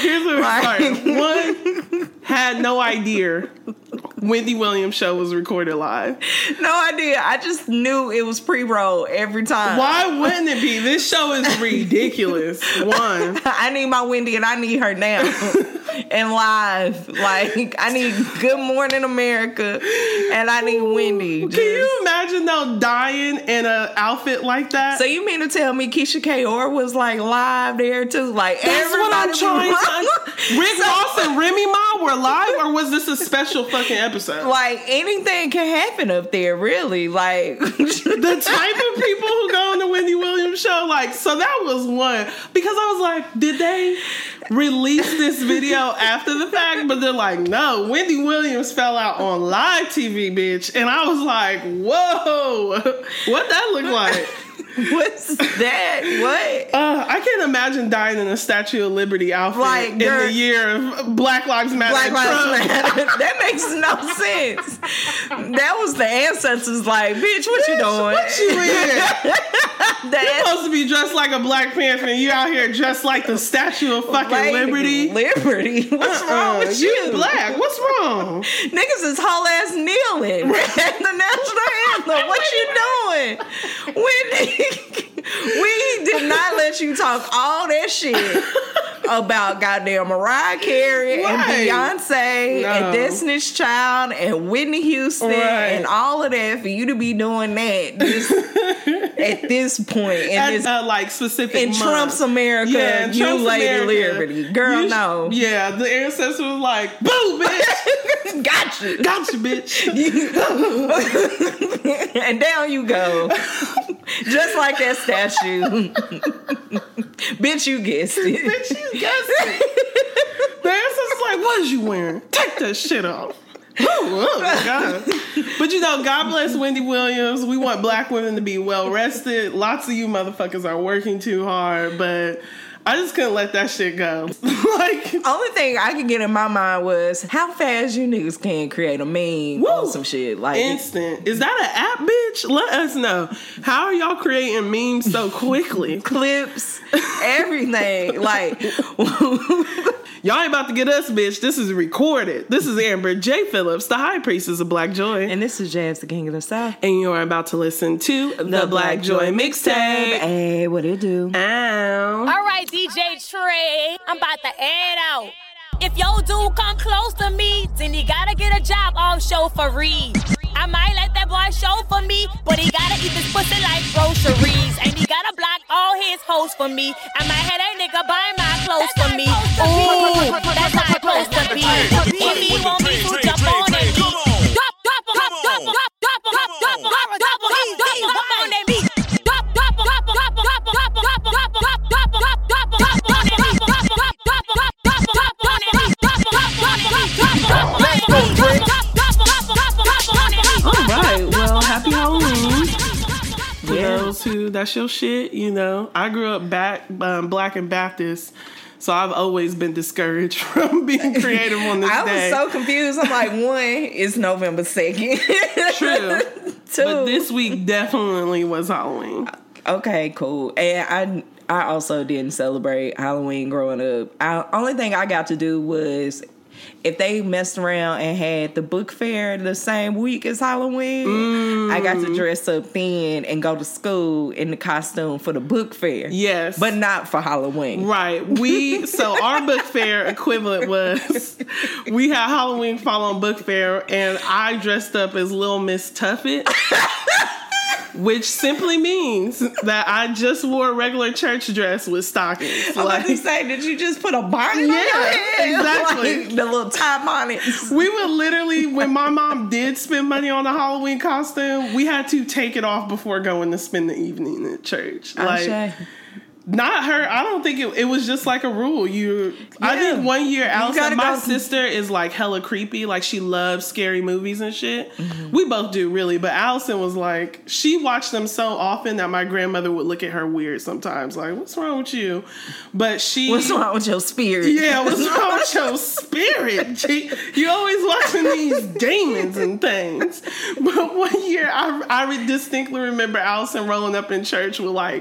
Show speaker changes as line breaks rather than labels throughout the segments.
Here's the story. One, had no idea Wendy Williams show was recorded live.
No idea. I just knew it was pre-roll every time.
Why wouldn't it be? This show is ridiculous. One.
I need my Wendy and I need her now. And live. Like, I need Good Morning America and I need Wendy.
Can you imagine though dying in an outfit like that?
So you mean to tell me Keisha Kaur was like live there too? Like,
that's what I'm trying to. Rick Ross and Remy Ma were live, or was this a special fucking episode?
Like, anything can happen up there, really. Like,
the type of people who go on the Wendy Williams show, like, so that was one. Because I was like, did they release this video after the fact? But they're like, no, Wendy Williams fell out on live TV, bitch. And I was like, whoa, what that look like?
What's that? What?
I can't imagine dying in a Statue of Liberty outfit
like,
in the year of Black Lives Matter.
Black Lives Matter. That makes no sense. That was the ancestors like, bitch, what you doing?
What you in? You're supposed to be dressed like a Black Panther and you out here dressed like the Statue of fucking Liberty.
Liberty? What's wrong with you?
You Black. What's wrong?
Niggas is whole ass kneeling at the national anthem. What you doing? Wendy, we did not let you talk all that shit about goddamn Mariah Carey and Beyonce and Destiny's Child and Whitney Houston and all of that for you to be doing that just at this point in this
like specific
in
month.
Trump's America, you Lady Liberty, girl. No,
yeah, the ancestor was like, "Boo, bitch,
gotcha,
bitch,"
and down you go, just like that statue. Bitch, you guessed it.
Bitch, you guessed it. The ancestor's like, "What is you wearing? Take that shit off." Oh God. But you know, God bless Wendy Williams. We want Black women to be well rested. Lots of you motherfuckers are working too hard, but I just couldn't let that shit go. Like,
only thing I could get in my mind was how fast you niggas can create a meme on some shit. Like,
instant. Is that an app, bitch? Let us know. How are y'all creating memes so quickly?
Clips, everything. Like,
y'all ain't about to get us, bitch. This is recorded. This is Amber J. Phillips, the High Priestess of Black Joy.
And this is Jazz, the King of the South.
And you are about to listen to the Black Joy Mixtape.
Hey, what it do?
Ow.
All right, DJ Trey, I'm about to add out. If your dude come close to me, then he gotta get a job off chauffeury. I might let that boy show for me, but he gotta eat this pussy like groceries. And he gotta block all his hoes for me. I might have that nigga buy my clothes for me. Ooh, that's how it's supposed to be. If he want me to jump on that beat,
Alright, well, happy Halloween. For those who, that's your shit, you know. I grew up Black and Baptist, so I've always been discouraged from being creative on this day.
I was so confused. I'm like, one, it's November 2nd.
True.
Two.
But this week definitely was Halloween.
Okay, cool. And I also didn't celebrate Halloween growing up. Only thing I got to do was if they messed around and had the book fair the same week as Halloween, I got to dress up then and go to school in the costume for the book fair.
Yes.
But not for Halloween.
Right. So our book fair equivalent was, we had Halloween fall on book fair, and I dressed up as Little Miss Tuffet. Which simply means that I just wore a regular church dress with stockings.
I was about to say, did you just put a bonnet on your head?
Exactly.
Like the little tie bonnets.
We would literally, when my mom did spend money on a Halloween costume, we had to take it off before going to spend the evening at church. Like, not her. I don't think it was just like a rule. I think one year, Allison, my sister is like hella creepy. Like, she loves scary movies and shit. Mm-hmm. We both do, really. But Allison was like, she watched them so often that my grandmother would look at her weird sometimes. Like, what's wrong with you? But what's
wrong with your spirit?
Yeah, what's wrong with your spirit? You always watching these demons and things. But one year, I distinctly remember Allison rolling up in church with like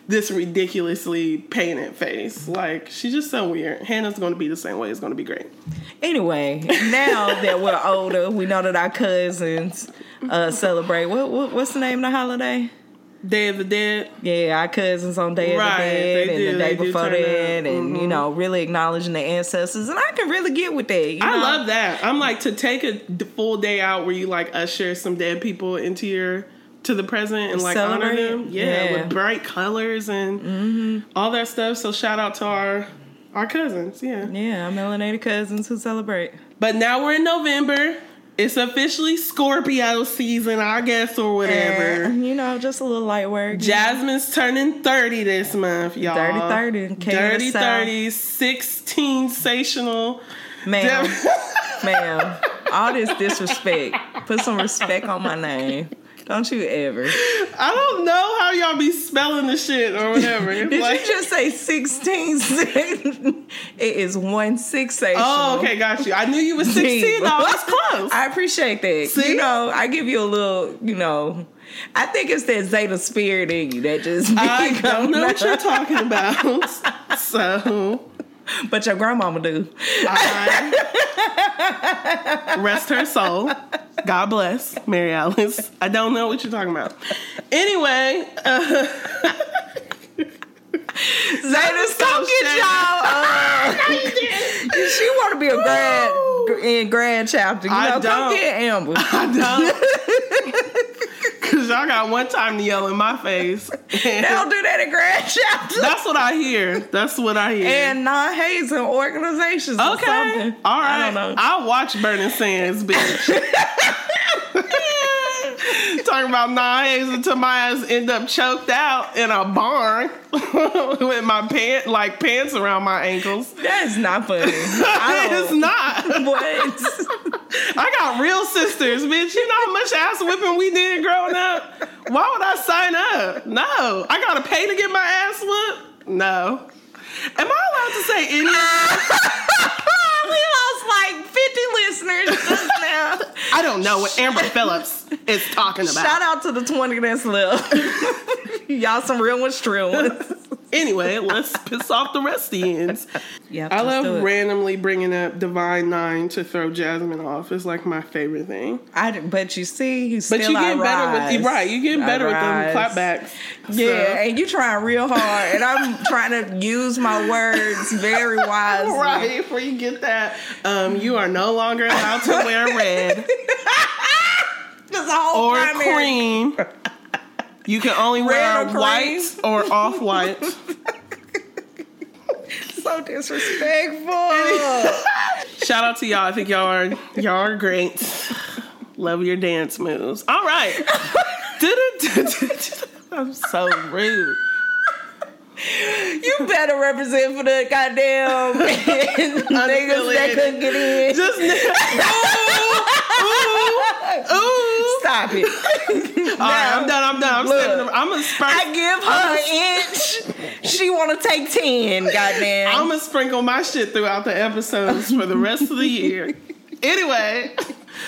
this ridiculously painted face. Like, she's just so weird. Hannah's going to be the same way. It's going to be great.
Anyway, now that we're older, we know that our cousins celebrate. What's the name of the holiday?
Day of the Dead.
Yeah, our cousins on Day of the Dead and the day before that, and you know, really acknowledging the ancestors, and I can really get with that.
I love that. I'm like, to take a full day out where you like usher some dead people to the present and like honor them. Yeah, with bright colors and all that stuff. So shout out to our cousins. Yeah,
our melanated cousins who celebrate.
But now we're in November. It's officially Scorpio season, I guess, or whatever.
And, you know, just a little light work.
Jasmine's turning 30 this month, y'all.
Dirty 30.
Dirty 30. 16-sational.
Ma'am. All this disrespect. Put some respect on my name. Don't you ever.
I don't know how y'all be spelling the shit or whatever.
Did you just say 16? It is 1/6.
Oh, okay, got you. I knew you was 16. No, that's close.
I appreciate that. See? You know, I give you a little, you know, I think it's that Zeta spirit in you that just...
I don't know what you're talking about. So...
But your grandmama do.
Rest her soul. God bless Mary Alice. I don't know what you're talking about. Anyway,
Zayda, come get y'all.
No, you didn't.
She want to be a grad chapter. You know, come get Amber.
I don't. Because y'all got one time to yell in my face.
They don't do that at grad chapter.
That's what I hear. And
non-hazing organizations or something.
All right.
I don't know.
I'll watch Burning Sands, bitch. Talking about non-hazing until my ass end up choked out in a barn with my pants around my ankles.
That's not funny.
It's not.
What?
I got real sisters, bitch. You know how much ass whipping we did growing up? Why would I sign up? No. I gotta pay to get my ass whipped? No. Am I allowed to say any?
We lost like 50 listeners just now.
I don't know what Amber Phillips is talking about.
Shout out to the 20 that's left. Y'all some real ones, true ones.
Anyway, let's piss off the rest of the ends.
Yep,
I love randomly bringing up Divine Nine to throw Jasmine off. It's like my favorite thing.
But you see, you
get better with You get better with them clapbacks.
Yeah, and you trying real hard, and I'm trying to use my words very wisely.
Right, before you get that, you are no longer allowed to wear red or cream. You can only wear white or off-white.
So disrespectful.
Shout out to y'all. I think y'all are great. Love your dance moves. All right. I'm so rude.
You better represent for the goddamn niggas that couldn't get in.
Just ooh.
Stop it.
All right, I'm done. I'm a
I give her an inch. She want to take 10. Goddamn.
I'm gonna sprinkle my shit throughout the episodes for the rest of the year. Anyway.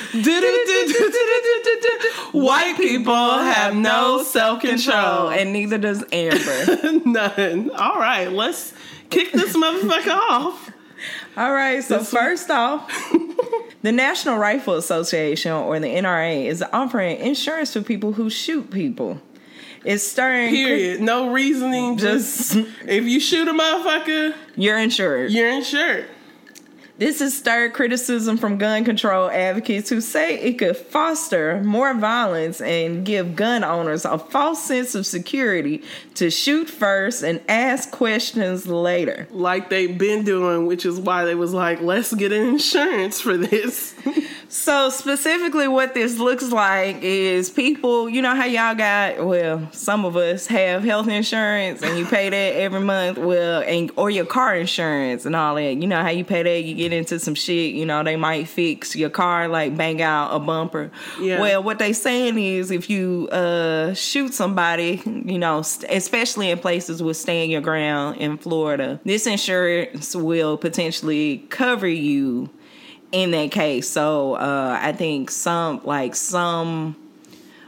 White people have no self-control.
And neither does Amber.
None. All right, let's kick this motherfucker off.
All right, so first off, the National Rifle Association, or the NRA, is offering insurance for people who shoot people. It's stirring...
Period. No reasoning. Just if you shoot a motherfucker...
You're insured. This has stirred criticism from gun control advocates who say it could foster more violence and give gun owners a false sense of security to shoot first and ask questions later.
Like they've been doing, which is why they was like, let's get an insurance for this.
So specifically what this looks like is people, you know how y'all got, well, some of us have health insurance and you pay that every month, or your car insurance and all that. You know how you pay that, you get into some shit, you know, they might fix your car, like bang out a bumper. Yeah. Well, what they saying is if you shoot somebody, you know, especially in places with stand your ground in Florida, this insurance will potentially cover you in that case. So I think some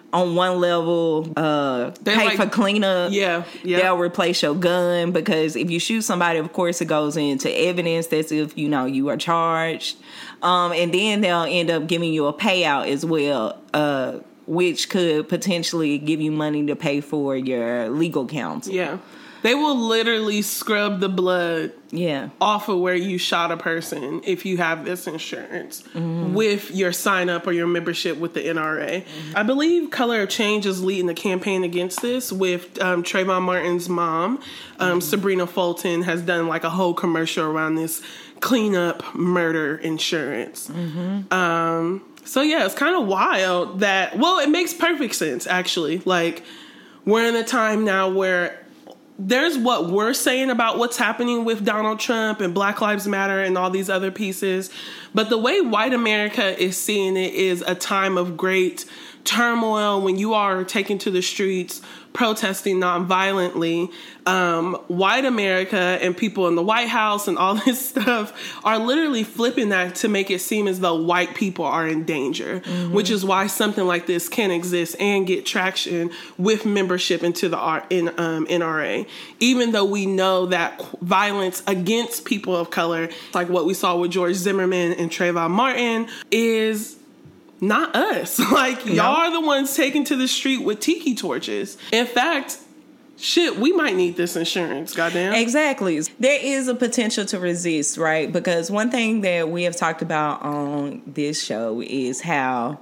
on one level, pay for cleanup.
Yeah.
They'll replace your gun, because if you shoot somebody, of course, it goes into evidence. That's if, you are charged. And then they'll end up giving you a payout as well, which could potentially give you money to pay for your legal counsel.
Yeah. They will literally scrub the blood off of where you shot a person if you have this insurance with your sign up or your membership with the NRA. I believe Color of Change is leading the campaign against this with Trayvon Martin's mom. Sabrina Fulton has done like a whole commercial around this cleanup murder insurance. So yeah, it's kind of wild that, well, it makes perfect sense actually. Like, we're in a time now where there's what we're saying about what's happening with Donald Trump and Black Lives Matter and all these other pieces. But the way white America is seeing it is a time of great turmoil when you are taken to the streets protesting nonviolently. White America and people in the White House and all this stuff are literally flipping that to make it seem as though white people are in danger, which is why something like this can exist and get traction with membership into the NRA. Even though we know that violence against people of color, like what we saw with George Zimmerman and Trayvon Martin, is not us. Like, y'all are the ones taken to the street with tiki torches. In fact, shit, we might need this insurance, goddamn.
Exactly. There is a potential to resist, right? Because one thing that we have talked about on this show is how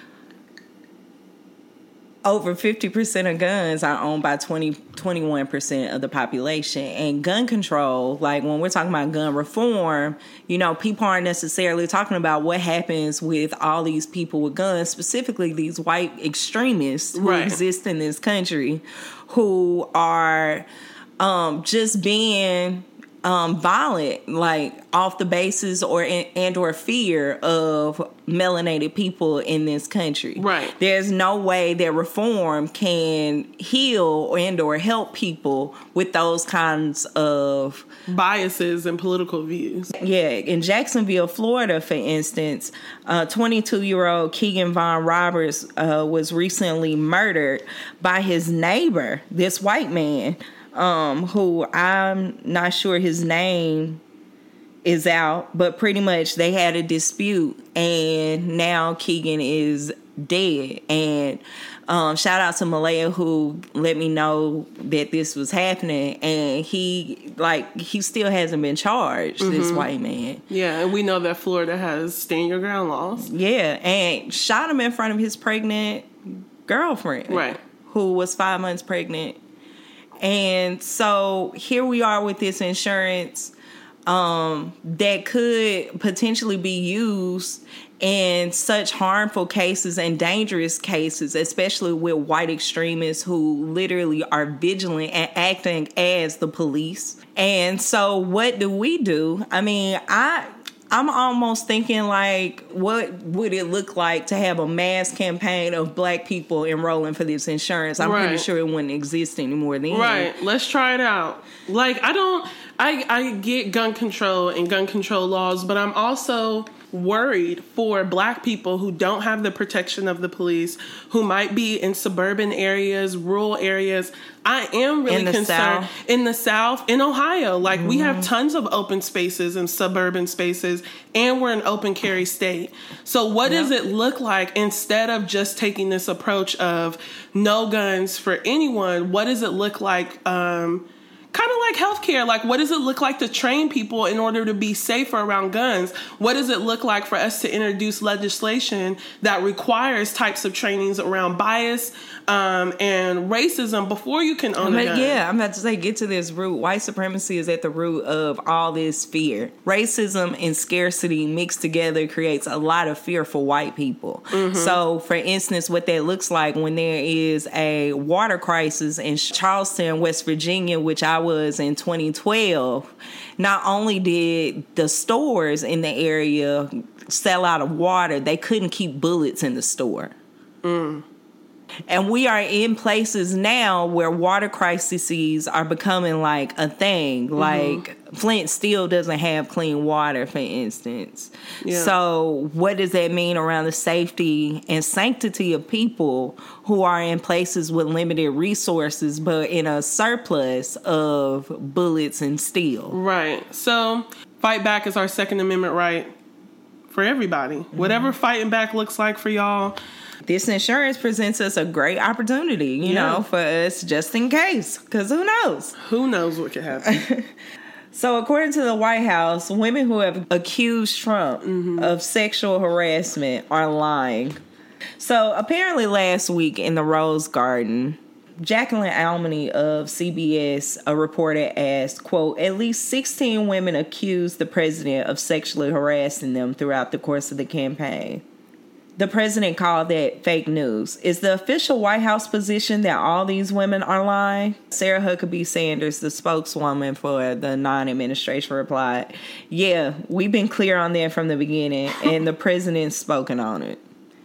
over 50% of guns are owned by 21% of the population. And gun control, like when we're talking about gun reform, people aren't necessarily talking about what happens with all these people with guns, specifically these white extremists who exist in this country, who are just being violent, like off the basis or fear of melanated people in this country.
Right.
There's no way that reform can heal or help people with those kinds of
biases and political views.
Yeah. In Jacksonville, Florida, for instance, 22-year-old Keegan Von Roberts was recently murdered by his neighbor, this white man, who I'm not sure his name is out, but pretty much they had a dispute, and now Keegan is dead. And shout out to Malaya, who let me know that this was happening, and he still hasn't been charged, this white man.
Yeah, and we know that Florida has stand your ground laws.
Yeah, and shot him in front of his pregnant girlfriend,
right,
who was 5 months pregnant. And so here we are with this insurance that could potentially be used in such harmful cases and dangerous cases, especially with white extremists who literally are vigilant and acting as the police. And so what do? I mean, I'm almost thinking, like, what would it look like to have a mass campaign of black people enrolling for this insurance? I'm pretty sure it wouldn't exist anymore then.
Right. Let's try it out. Like, I get gun control and gun control laws, but I'm also worried for black people who don't have the protection of the police, who might be in suburban areas, rural areas. I am really concerned in the South, in Ohio. Like, we have tons of open spaces and suburban spaces, and we're an open carry state. So what does it look like, instead of just taking this approach of no guns for anyone? What does it look like? Kind of like healthcare. Like, what does it look like to train people in order to be safer around guns? What does it look like for us to introduce legislation that requires types of trainings around bias and racism before you can own a gun?
Yeah, I'm about to say, get to this root. White supremacy is at the root of all this fear. Racism and scarcity mixed together creates a lot of fear for white people. So, for instance, what that looks like when there is a water crisis in Charleston, West Virginia, which I was in 2012, not only did the stores in the area sell out of water, they couldn't keep bullets in the store. And we are in places now where water crises are becoming like a thing. Like Flint still doesn't have clean water, for instance. Yeah. So what does that mean around the safety and sanctity of people who are in places with limited resources but in a surplus of bullets and steel?
Right. So fight back is our Second Amendment right for everybody. Whatever fighting back looks like for y'all.
This insurance presents us a great opportunity, you know, for us just in case. Because who knows?
Who knows what could happen?
So according to the White House, women who have accused Trump of sexual harassment are lying. So apparently last week in the Rose Garden, Jacqueline Almany of CBS, a reporter, asked, quote, at least 16 women accused the president of sexually harassing them throughout the course of the campaign. The president called that fake news. Is the official White House position that all these women are lying? Sarah Huckabee Sanders, the spokeswoman for the non-administration, replied, yeah, we've been clear on that from the beginning, and the president's spoken on it.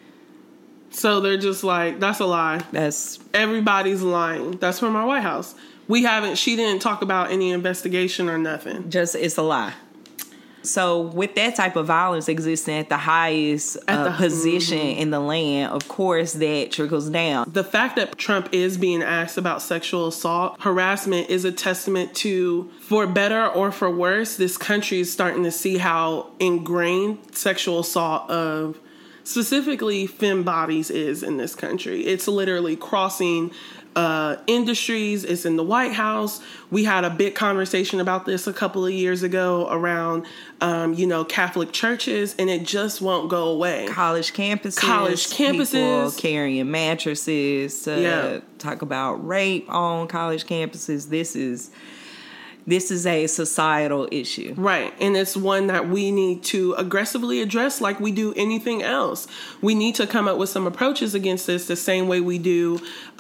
So they're just like, that's a lie. Everybody's lying. That's from our White House. She didn't talk about any investigation or nothing.
It's a lie. So with that type of violence existing at the highest position in the land, of course, that trickles down.
The fact that Trump is being asked about sexual assault, harassment is a testament to, for better or for worse, this country is starting to see how ingrained sexual assault of specifically femme bodies is in this country. It's literally crossing industries. It's in the White House. We had a big conversation about this a couple of years ago around, Catholic churches, and it just won't go away.
College campuses. People carrying mattresses to talk about rape on college campuses. This is a societal issue.
Right. And it's one that we need to aggressively address like we do anything else. We need to come up with some approaches against this the same way we do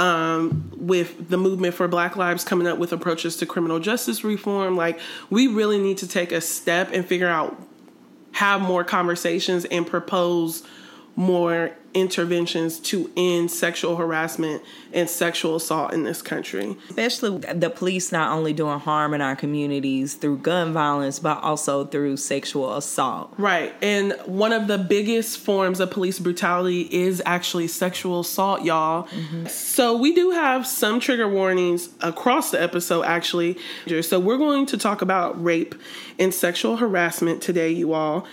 with the movement for Black Lives coming up with approaches to criminal justice reform. Like, we really need to take a step and figure out, have more conversations and propose more interventions to end sexual harassment and sexual assault in this country.
Especially the police not only doing harm in our communities through gun violence, but also through sexual assault.
Right. And one of the biggest forms of police brutality is actually sexual assault, y'all. So we do have some trigger warnings across the episode, actually. So we're going to talk about rape and sexual harassment today, you all.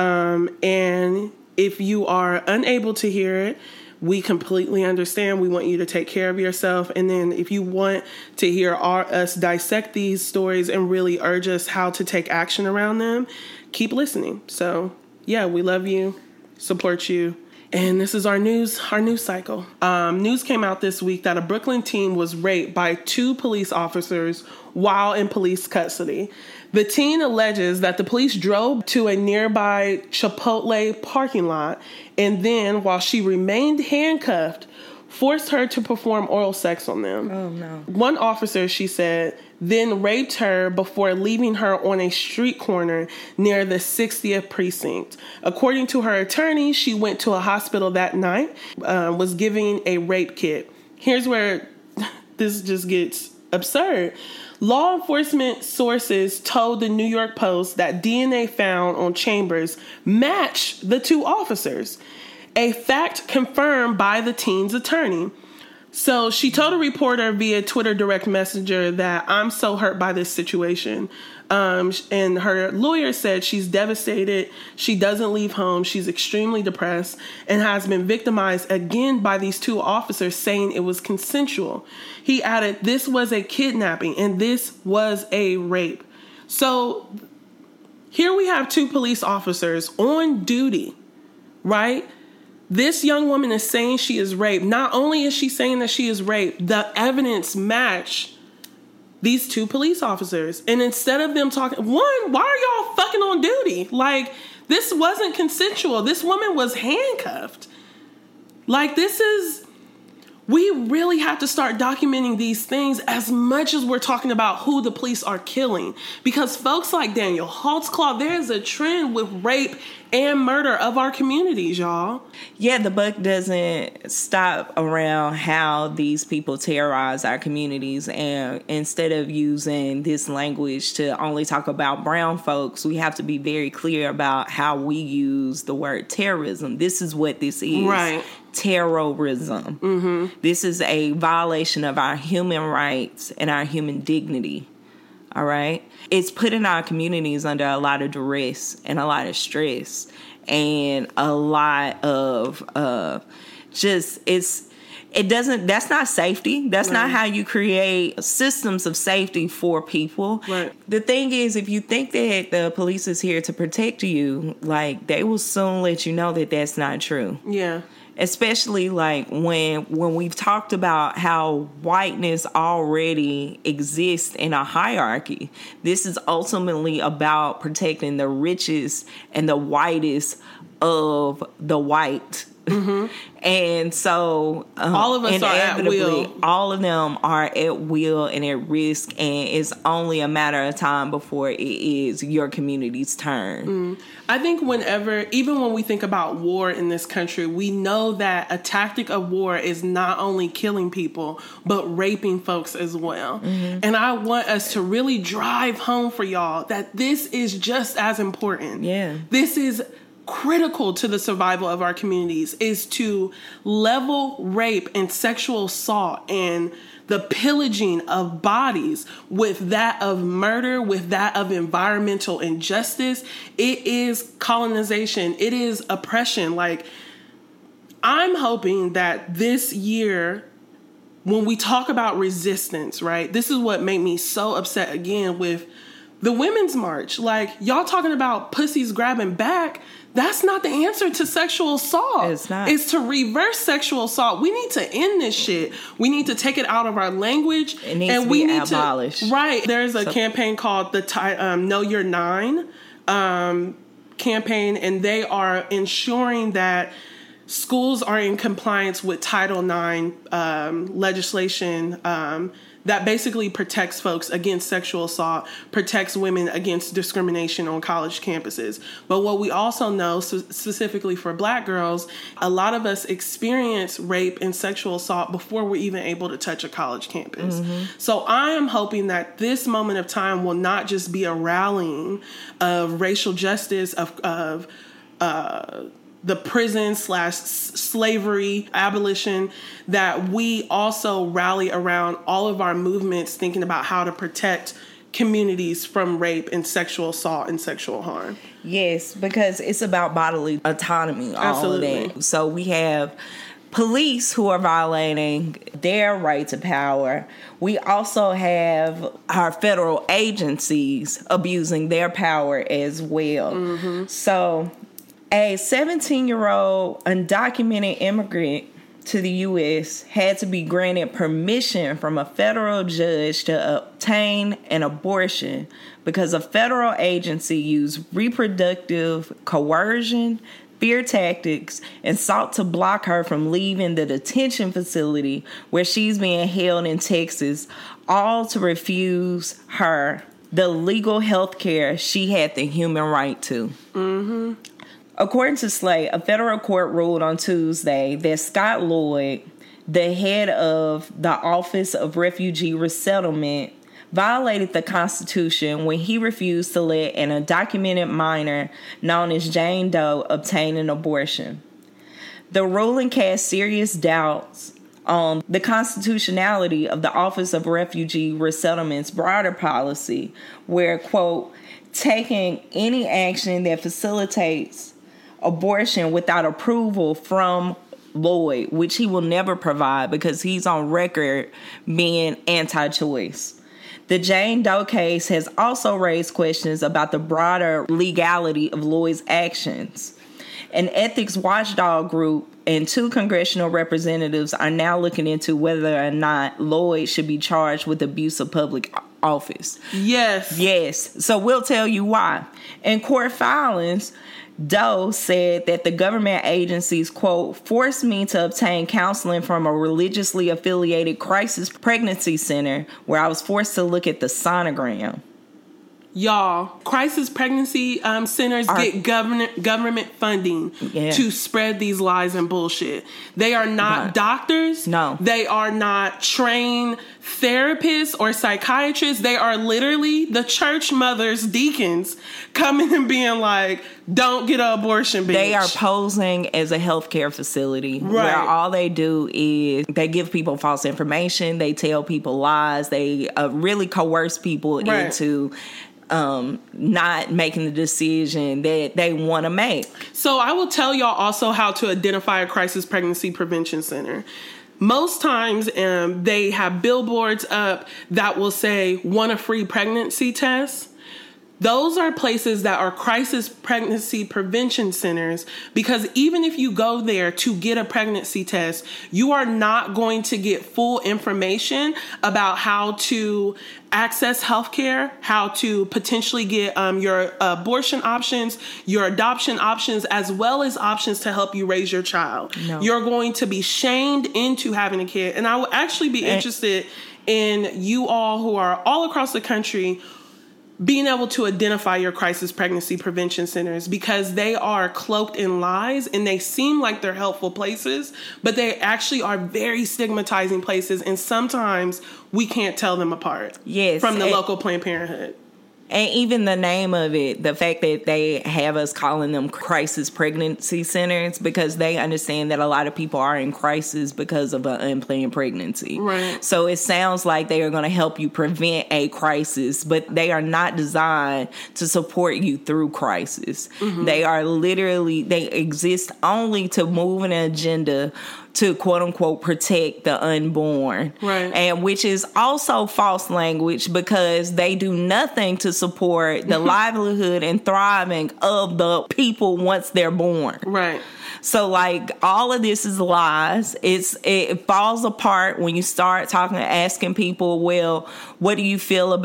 And if you are unable to hear it, we completely understand. We want you to take care of yourself. And then if you want to hear us dissect these stories and really urge us how to take action around them, keep listening. So, yeah, we love you, support you. And this is our news cycle. News came out this week that a Brooklyn teen was raped by 2 police officers while in police custody. The teen alleges that the police drove to a nearby Chipotle parking lot and then, while she remained handcuffed, forced her to perform oral sex on them.
Oh, no.
One officer, she said, then raped her before leaving her on a street corner near the 60th precinct. According to her attorney, she went to a hospital that night, was giving a rape kit. Here's where this just gets absurd. Law enforcement sources told the New York Post that DNA found on Chambers matched the 2 officers, a fact confirmed by the teen's attorney. So she told a reporter via Twitter direct messenger that I'm so hurt by this situation. And her lawyer said she's devastated. She doesn't leave home. She's extremely depressed and has been victimized again by these 2 officers saying it was consensual. He added, this was a kidnapping and this was a rape. So here we have 2 police officers on duty, right? This young woman is saying she is raped. Not only is she saying that she is raped, the evidence matched these 2 police officers. And instead of them talking, why are y'all fucking on duty? Like, this wasn't consensual. This woman was handcuffed. Like, this is, we really have to start documenting these things as much as we're talking about who the police are killing. Because folks like Daniel Holtzclaw, there's a trend with rape and murder of our communities, y'all.
Yeah, the book doesn't stop around how these people terrorize our communities. And instead of using this language to only talk about brown folks, we have to be very clear about how we use the word terrorism. This is what this is.
Right.
Terrorism. Mm-hmm. This is a violation of our human rights and our human dignity. All right? It's putting our communities under a lot of duress and a lot of stress and a lot of that's not safety. That's not how you create systems of safety for people.
Right.
The thing is, if you think that the police is here to protect you, like, they will soon let you know that that's not true.
Yeah.
Especially like when we've talked about how whiteness already exists in a hierarchy. This is ultimately about protecting the richest and the whitest of the white. Mm-hmm. And so
all of us are at will.
All of them are at will and at risk, and it's only a matter of time before it is your community's turn.
I think even when we think about war in this country, we know that a tactic of war is not only killing people, but raping folks as well. Mm-hmm. And I want us to really drive home for y'all that this is just as important.
Yeah.
This is critical to the survival of our communities, is to level rape and sexual assault and the pillaging of bodies with that of murder, with that of environmental injustice. It is colonization. It is oppression. Like, I'm hoping that this year, when we talk about resistance, right, this is what made me so upset again with the Women's March. Like, y'all talking about pussies grabbing back. That's not the answer to sexual assault.
It's not.
It's to reverse sexual assault. We need to end this shit. We need to take it out of our language.
It needs to be abolished.
Right. There's a campaign called the Know Your 9 campaign, and they are ensuring that schools are in compliance with Title IX legislation that basically protects folks against sexual assault, protects women against discrimination on college campuses. But what we also know, specifically for Black girls, a lot of us experience rape and sexual assault before we're even able to touch a college campus. Mm-hmm. So I am hoping that this moment of time will not just be a rallying of racial justice, of the prison/slavery abolition, that we also rally around all of our movements thinking about how to protect communities from rape and sexual assault and sexual harm.
Yes, because it's about bodily autonomy.
Absolutely.
All of that. So we have police who are violating their right to power. We also have our federal agencies abusing their power as well. Mm-hmm. So a 17-year-old undocumented immigrant to the U.S. had to be granted permission from a federal judge to obtain an abortion because a federal agency used reproductive coercion, fear tactics, and sought to block her from leaving the detention facility where she's being held in Texas, all to refuse her the legal health care she had the human right to. Mm-hmm. According to Slate, a federal court ruled on Tuesday that Scott Lloyd, the head of the Office of Refugee Resettlement, violated the Constitution when he refused to let an undocumented minor known as Jane Doe obtain an abortion. The ruling cast serious doubts on the constitutionality of the Office of Refugee Resettlement's broader policy, where, quote, taking any action that facilitates abortion without approval from Lloyd, which he will never provide because he's on record being anti-choice. The Jane Doe case has also raised questions about the broader legality of Lloyd's actions. An ethics watchdog group and 2 congressional representatives are now looking into whether or not Lloyd should be charged with abuse of public office.
Yes.
So we'll tell you why. In court filings, Doe said that the government agencies, quote, forced me to obtain counseling from a religiously affiliated crisis pregnancy center where I was forced to look at the sonogram.
Y'all, crisis pregnancy centers get government funding to spread these lies and bullshit. They are not doctors.
No.
They are not trained therapists or psychiatrists. They are literally the church mothers, deacons, coming and being like, don't get an abortion, bitch.
They are posing as a healthcare facility where all they do is they give people false information. They tell people lies. They really coerce people into not making the decision that they want to make.
So I will tell y'all also how to identify a crisis pregnancy prevention center. Most times they have billboards up that will say, want a free pregnancy test? Those are places that are crisis pregnancy prevention centers, because even if you go there to get a pregnancy test, you are not going to get full information about how to access healthcare, how to potentially get your abortion options, your adoption options, as well as options to help you raise your child. No. You're going to be shamed into having a kid. And I would actually be interested in you all who are all across the country being able to identify your crisis pregnancy prevention centers, because they are cloaked in lies and they seem like they're helpful places, but they actually are very stigmatizing places. And sometimes we can't tell them apart from the local Planned Parenthood.
And even the name of it, the fact that they have us calling them crisis pregnancy centers, because they understand that a lot of people are in crisis because of an unplanned pregnancy.
Right.
So it sounds like they are going to help you prevent a crisis, but they are not designed to support you through crisis. Mm-hmm. They are literally, they exist only to move an agenda to quote unquote protect the unborn.
Right.
And which is also false language, because they do nothing to support the livelihood and thriving of the people once they're born.
Right.
So like all of this is lies. It falls apart when you start asking people, well, what do you feel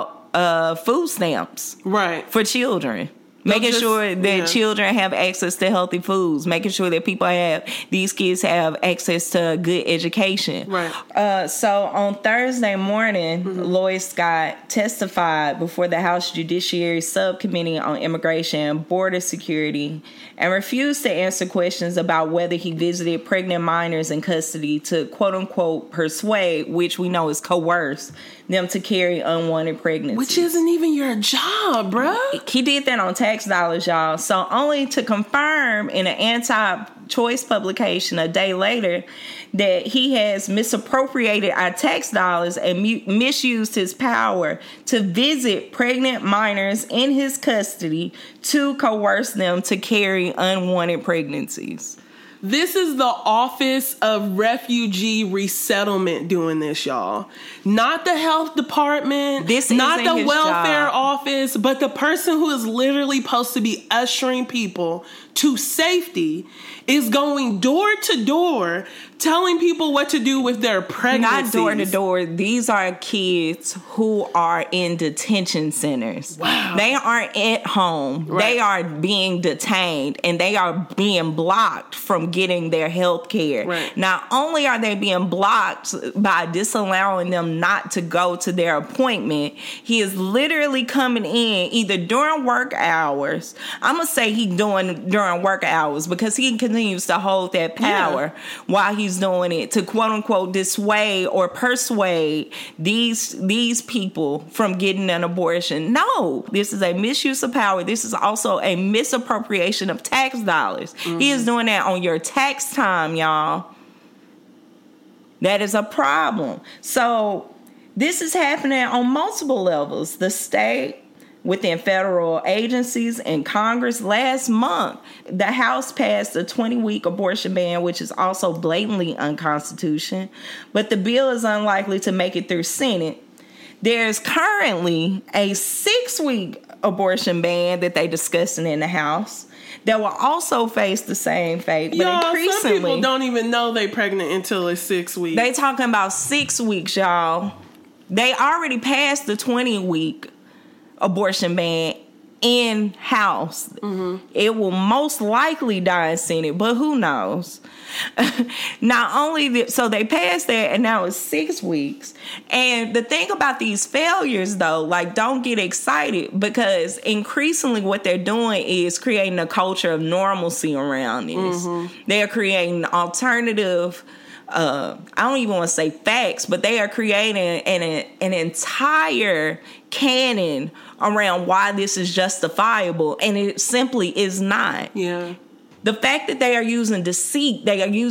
about food stamps?
Right.
For children? Making sure that children have access to healthy foods, making sure that these kids have access to good education.
Right.
So on Thursday morning, Lloyd Scott testified before the House Judiciary Subcommittee on Immigration and Border Security and refused to answer questions about whether he visited pregnant minors in custody to quote unquote persuade, which we know is coerce, them to carry unwanted pregnancies.
Which isn't even your job, bruh.
He did that on tax dollars, y'all. So only to confirm in an anti-choice publication a day later that he has misappropriated our tax dollars and misused his power to visit pregnant minors in his custody to coerce them to carry unwanted pregnancies.
This is the Office of Refugee Resettlement doing this, y'all. Not the health department, not the welfare office, but the person who is literally supposed to be ushering people to safety is going door to door telling people what to do with their pregnancies.
Not door to door. These are kids who are in detention centers.
Wow.
They aren't at home. Right. They are being detained and they are being blocked from getting their health care.
Right.
Not only are they being blocked by disallowing them not to go to their appointment, he is literally coming in either during work hours. I'm going to say he's doing during work hours because he continues to hold that power while he's doing it to quote unquote dissuade or persuade these people from getting an abortion. No, this is a misuse of power. This is also a misappropriation of tax dollars. Mm-hmm. He is doing that on your tax time, y'all. That is a problem. So this is happening on multiple levels. The state, within federal agencies and Congress. Last month, the House passed a 20-week abortion ban, which is also blatantly unconstitutional, but the bill is unlikely to make it through Senate. There's currently a 6-week abortion ban that they're discussing in the House that will also face the same fate. But increasingly,
some people don't even know they're pregnant until it's 6 weeks.
They talking about 6 weeks, y'all. They already passed the 20-week abortion ban in-house. Mm-hmm. It will most likely die in Senate, but who knows? Not only so they passed that, and now it's 6 weeks. And the thing about these failures, though, like, don't get excited, because increasingly what they're doing is creating a culture of normalcy around this. Mm-hmm. They're creating alternative, I don't even want to say facts, but they are creating an entire canon around why this is justifiable, and it simply is not.
Yeah.
The fact that they are using deceit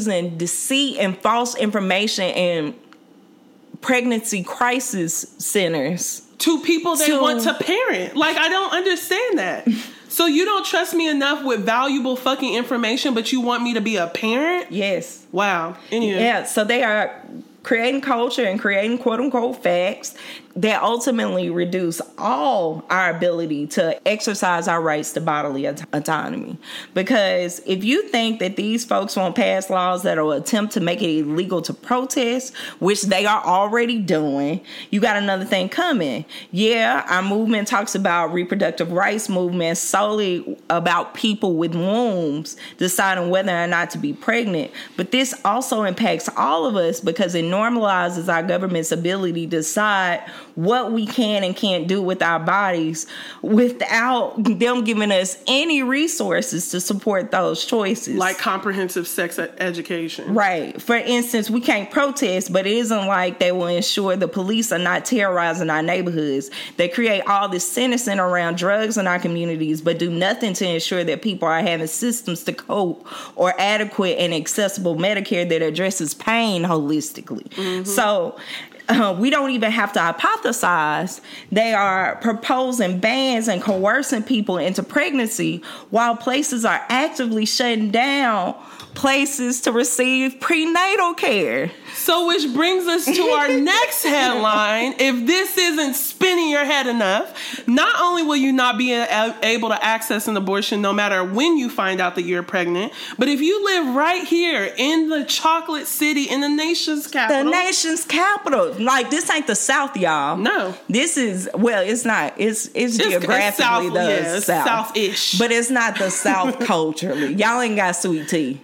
and false information and pregnancy crisis centers
to people they want to parent. Like, I don't understand that. So you don't trust me enough with valuable fucking information, but you want me to be a parent?
Yes.
Wow. Anyway.
Yeah, so they are creating culture and creating quote-unquote facts that ultimately reduce all our ability to exercise our rights to bodily autonomy. Because if you think that these folks won't pass laws that will attempt to make it illegal to protest, which they are already doing, you got another thing coming. Yeah, our movement talks about reproductive rights movement solely about people with wombs deciding whether or not to be pregnant. But this also impacts all of us, because it normalizes our government's ability to decide what we can and can't do with our bodies without them giving us any resources to support those choices.
Like comprehensive sex education.
Right. For instance, we can't protest, but it isn't like they will ensure the police are not terrorizing our neighborhoods. They create all this sentencing around drugs in our communities, but do nothing to ensure that people are having systems to cope or adequate and accessible Medicare that addresses pain holistically. Mm-hmm. So we don't even have to hypothesize. They are proposing bans and coercing people into pregnancy, while places are actively shutting down places to receive prenatal care.
So, which brings us to our next headline. If this isn't spinning your head enough, not only will you not be able to access an abortion no matter when you find out that you're pregnant, but if you live right here in the chocolate city, in the nation's capital.
The nation's capital. Like, this ain't the South, y'all.
No.
This is, well, it's not. It's geographically the South.
South-ish.
But it's not the South culturally. Y'all ain't got sweet tea.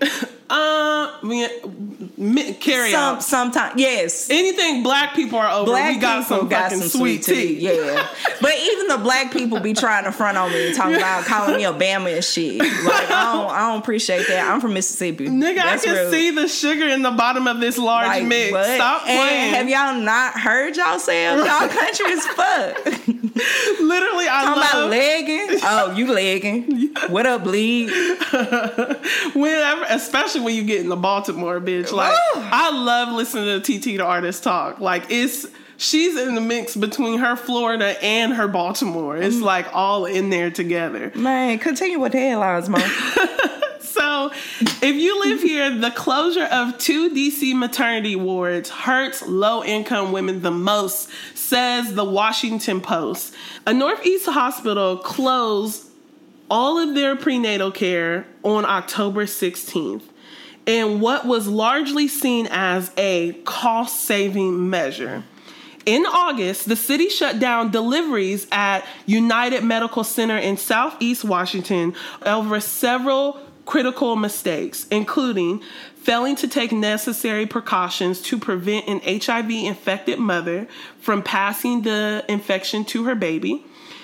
Carry out.
Sometimes, yes.
Anything black people are over, we got some fucking sweet tea.
Yeah. But even the black people be trying to front on me and talking about calling me Obama and shit. Like, I don't appreciate that. I'm from Mississippi.
Nigga, that's I can real. See the sugar in the bottom of this large mix. What? Stop playing.
And have y'all not heard yourselves? Y'all country as fuck.
Literally,
talking about legging. Oh, you legging. What up, bleed?
Whenever, especially when you get in the Baltimore, bitch. Like, I love listening to TT the artist talk. Like, she's in the mix between her Florida and her Baltimore. It's like all in there together.
Man, continue with the headlines, Mo.
So, if you live here, the closure of 2 DC maternity wards hurts low-income women the most, says the Washington Post. A Northeast hospital closed all of their prenatal care on October 16th. In what was largely seen as a cost-saving measure. In August, the city shut down deliveries at United Medical Center in Southeast Washington over several critical mistakes, including failing to take necessary precautions to prevent an HIV-infected mother from passing the infection to her baby.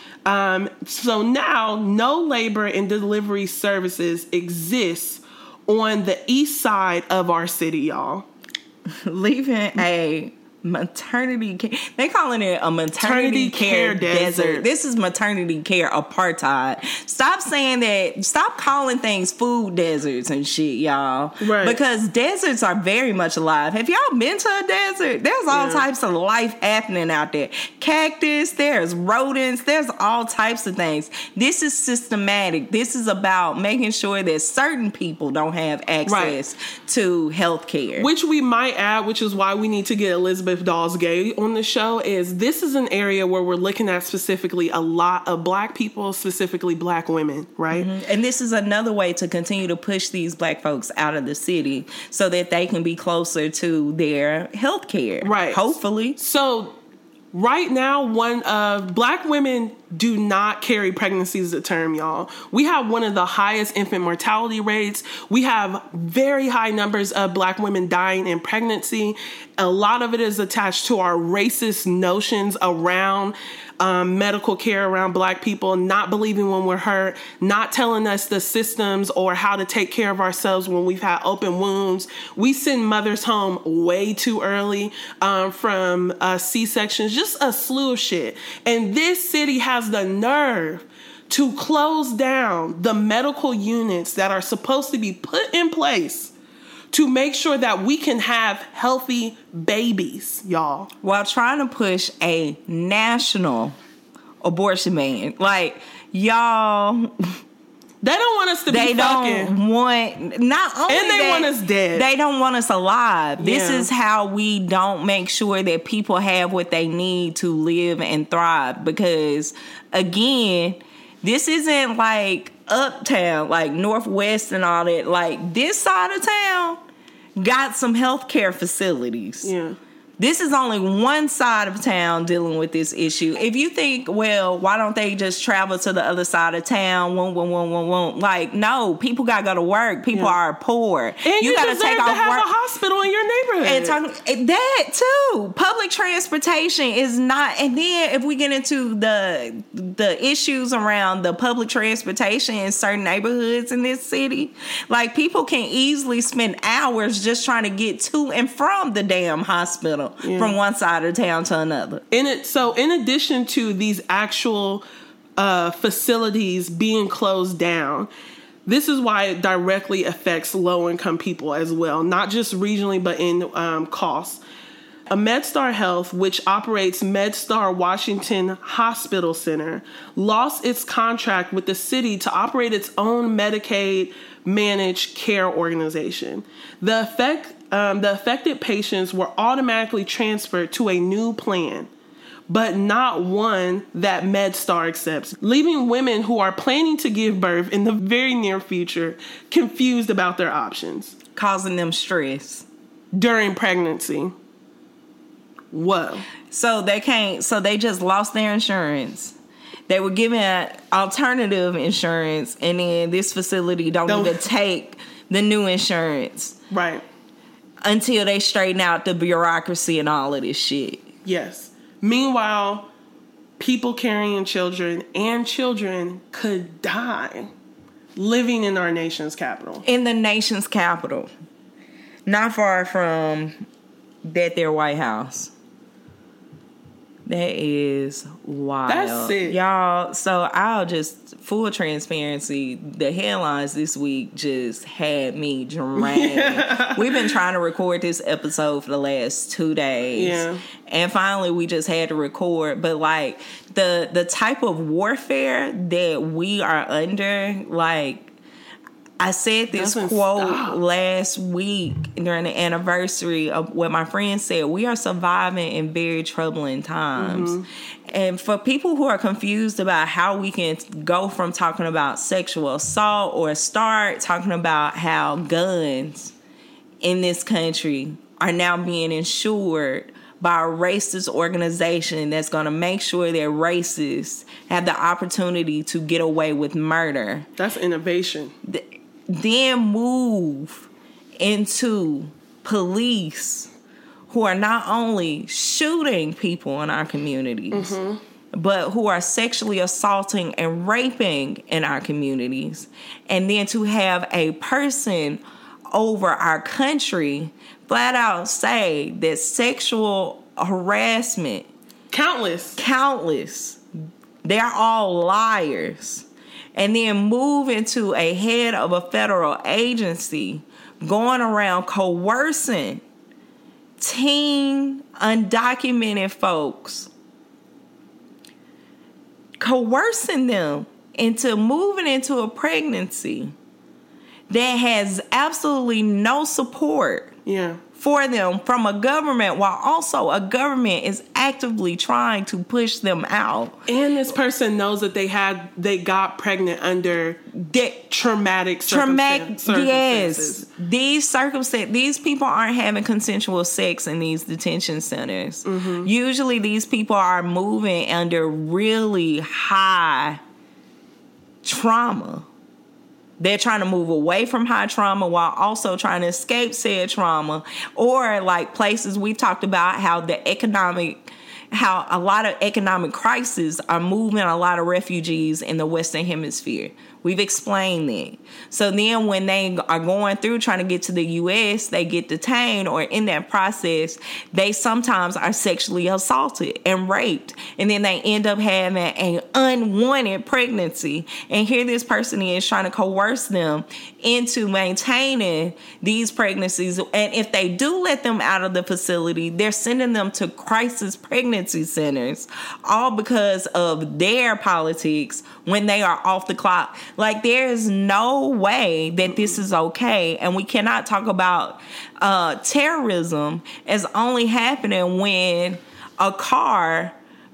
So now, no labor and delivery services exist on the east side of our city, y'all.
Leaving a maternity care. They calling it a maternity care desert. This is maternity care apartheid. Stop saying that. Stop calling things food deserts and shit, y'all.
Right.
Because deserts are very much alive. Have y'all been to a desert? There's all types of life happening out there. Cactus, there's rodents, there's all types of things. This is systematic. This is about making sure that certain people don't have access to health care.
Which we might add, which is why we need to get Elizabeth Dawes-Gay on the show, is this is an area where we're looking at specifically a lot of black people, specifically black women, right?
Mm-hmm. And this is another way to continue to push these black folks out of the city so that they can be closer to their health care.
Right.
Hopefully.
So Right now, Black women do not carry pregnancies to term, y'all. We have one of the highest infant mortality rates. We have very high numbers of Black women dying in pregnancy. A lot of it is attached to our racist notions around medical care around Black people, not believing when we're hurt, not telling us the systems or how to take care of ourselves when we've had open wounds. We send mothers home way too early from C-sections, just a slew of shit. And this city has the nerve to close down the medical units that are supposed to be put in place to make sure that we can have healthy babies, y'all.
While trying to push a national abortion ban. Like, y'all...
They don't want us to be fucking.
They don't want... Not only
and they want us dead.
They don't want us alive.
Yeah.
This is how we don't make sure that people have what they need to live and thrive. Because, again, this isn't like uptown, like Northwest and all that. Like, this side of town got some healthcare facilities. Yeah. This is only one side of town dealing with this issue. If you think, well, why don't they just travel to the other side of town? Like, no, people got to go to work. People are poor.
And you got to take off work. A hospital in your neighborhood.
And that too. Public transportation is not. And then if we get into the issues around the public transportation in certain neighborhoods in this city, like, people can easily spend hours just trying to get to and from the damn hospital. From one side of town to another. In
addition to these actual facilities being closed down, this is why it directly affects low-income people as well, not just regionally, but in costs. MedStar Health, which operates MedStar Washington Hospital Center, lost its contract with the city to operate its own Medicaid managed care organization. The affected patients were automatically transferred to a new plan, but not one that MedStar accepts, leaving women who are planning to give birth in the very near future confused about their options.
Causing them stress.
During pregnancy. Whoa.
So they just lost their insurance. They were given alternative insurance, and then this facility don't even take the new insurance.
Right.
Until they straighten out the bureaucracy and all of this shit.
Yes. Meanwhile, people carrying children and children could die living in our nation's capital.
In the nation's capital. Not far from their White House. That is wild.
That's it.
Y'all, so I'll just, full transparency, the headlines this week just had me drained. We've been trying to record this episode for the last 2 days. Yeah. And finally we just had to record. But like the type of warfare that we are under, like, I said this quote last week during the anniversary of what my friend said. We are surviving in very troubling times. Mm-hmm. And for people who are confused about how we can go from talking about sexual assault or start talking about how guns in this country are now being insured by a racist organization that's going to make sure that racists have the opportunity to get away with murder.
That's innovation.
Then move into police who are not only shooting people in our communities, but who are sexually assaulting and raping in our communities. And then to have a person over our country flat out say that sexual harassment, countless, they're all liars. And then move into a head of a federal agency going around coercing teen, undocumented folks, coercing them into moving into a pregnancy that has absolutely no support for them from a government, while also a government is actively trying to push them out.
And this person knows that they got pregnant under traumatic circumstances.
Yes. These people aren't having consensual sex in these detention centers. Mm-hmm. Usually these people are moving under really high trauma. They're trying to move away from high trauma while also trying to escape said trauma. Or like places we've talked about how a lot of economic crises are moving a lot of refugees in the Western Hemisphere. We've explained that. So then when they are going through trying to get to the U.S., they get detained, or in that process, they sometimes are sexually assaulted and raped. And then they end up having an unwanted pregnancy. And here this person is trying to coerce them into maintaining these pregnancies. And if they do let them out of the facility, they're sending them to crisis pregnancy centers, all because of their politics when they are off the clock. Like, there is no way that this is okay. And we cannot talk about terrorism as only happening when a car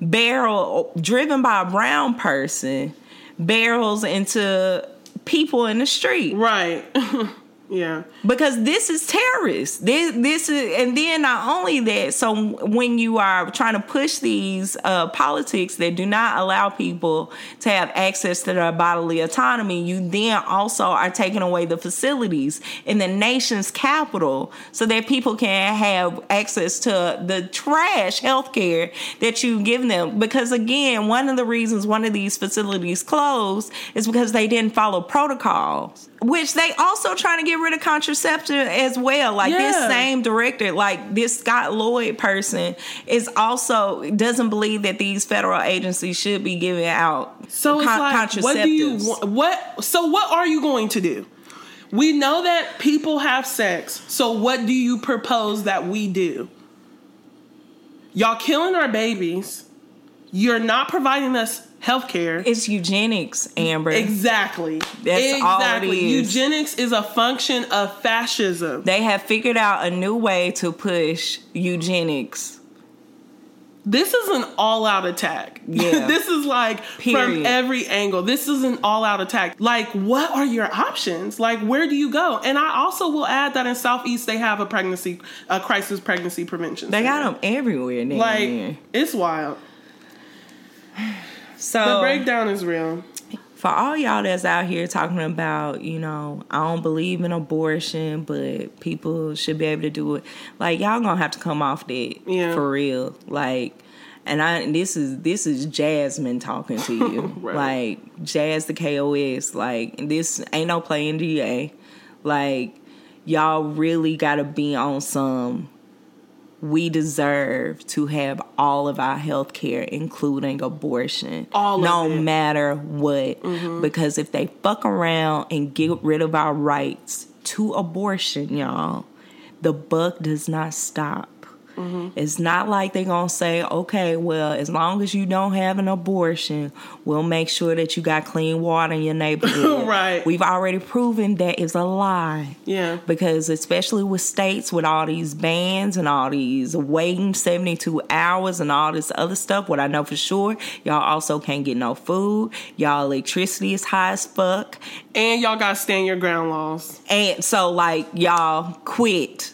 driven by a brown person barrels into people in the street.
Right. Yeah.
Because this is terrorist. This is, and then not only that, so when you are trying to push these politics that do not allow people to have access to their bodily autonomy, you then also are taking away the facilities in the nation's capital so that people can have access to the trash healthcare that you give them. Because again, one of the reasons one of these facilities closed is because they didn't follow protocols, which they also trying to get rid of contraception as well. Like this same director, like this Scott Lloyd person, is also doesn't believe that these federal agencies should be giving out contraceptives.
What do you want? So what are you going to do? We know that people have sex. So what do you propose that we do? Y'all killing our babies. You're not providing us healthcare.
It's eugenics, Amber.
Exactly.
That's all it is.
Eugenics is a function of fascism.
They have figured out a new way to push eugenics.
This is an all-out attack.
Yeah.
This is like from every angle. This is an all-out attack. Like, what are your options? Like, where do you go? And I also will add that in Southeast they have a crisis pregnancy prevention
They
center.
got them everywhere now.
Like, it's wild.
So
the breakdown is real.
For all y'all that's out here talking about, you know, I don't believe in abortion, but people should be able to do it. Like, y'all gonna have to come off that for real. Like, and this is Jasmine talking to you. Right. Like, Jazz the KOS. Like, this ain't no play in GA. Like, y'all really gotta be on some. We deserve to have all of our health care, including abortion, no matter what. Mm-hmm. Because if they fuck around and get rid of our rights to abortion, y'all, the buck does not stop. Mm-hmm. It's not like they're going to say, okay, well, as long as you don't have an abortion, we'll make sure that you got clean water in your neighborhood.
Right.
We've already proven that is a lie.
Yeah.
Because especially with states with all these bans and all these waiting 72 hours and all this other stuff, what I know for sure, y'all also can't get no food. Y'all electricity is high as fuck.
And y'all got to stand your ground laws.
And so, like, y'all quit.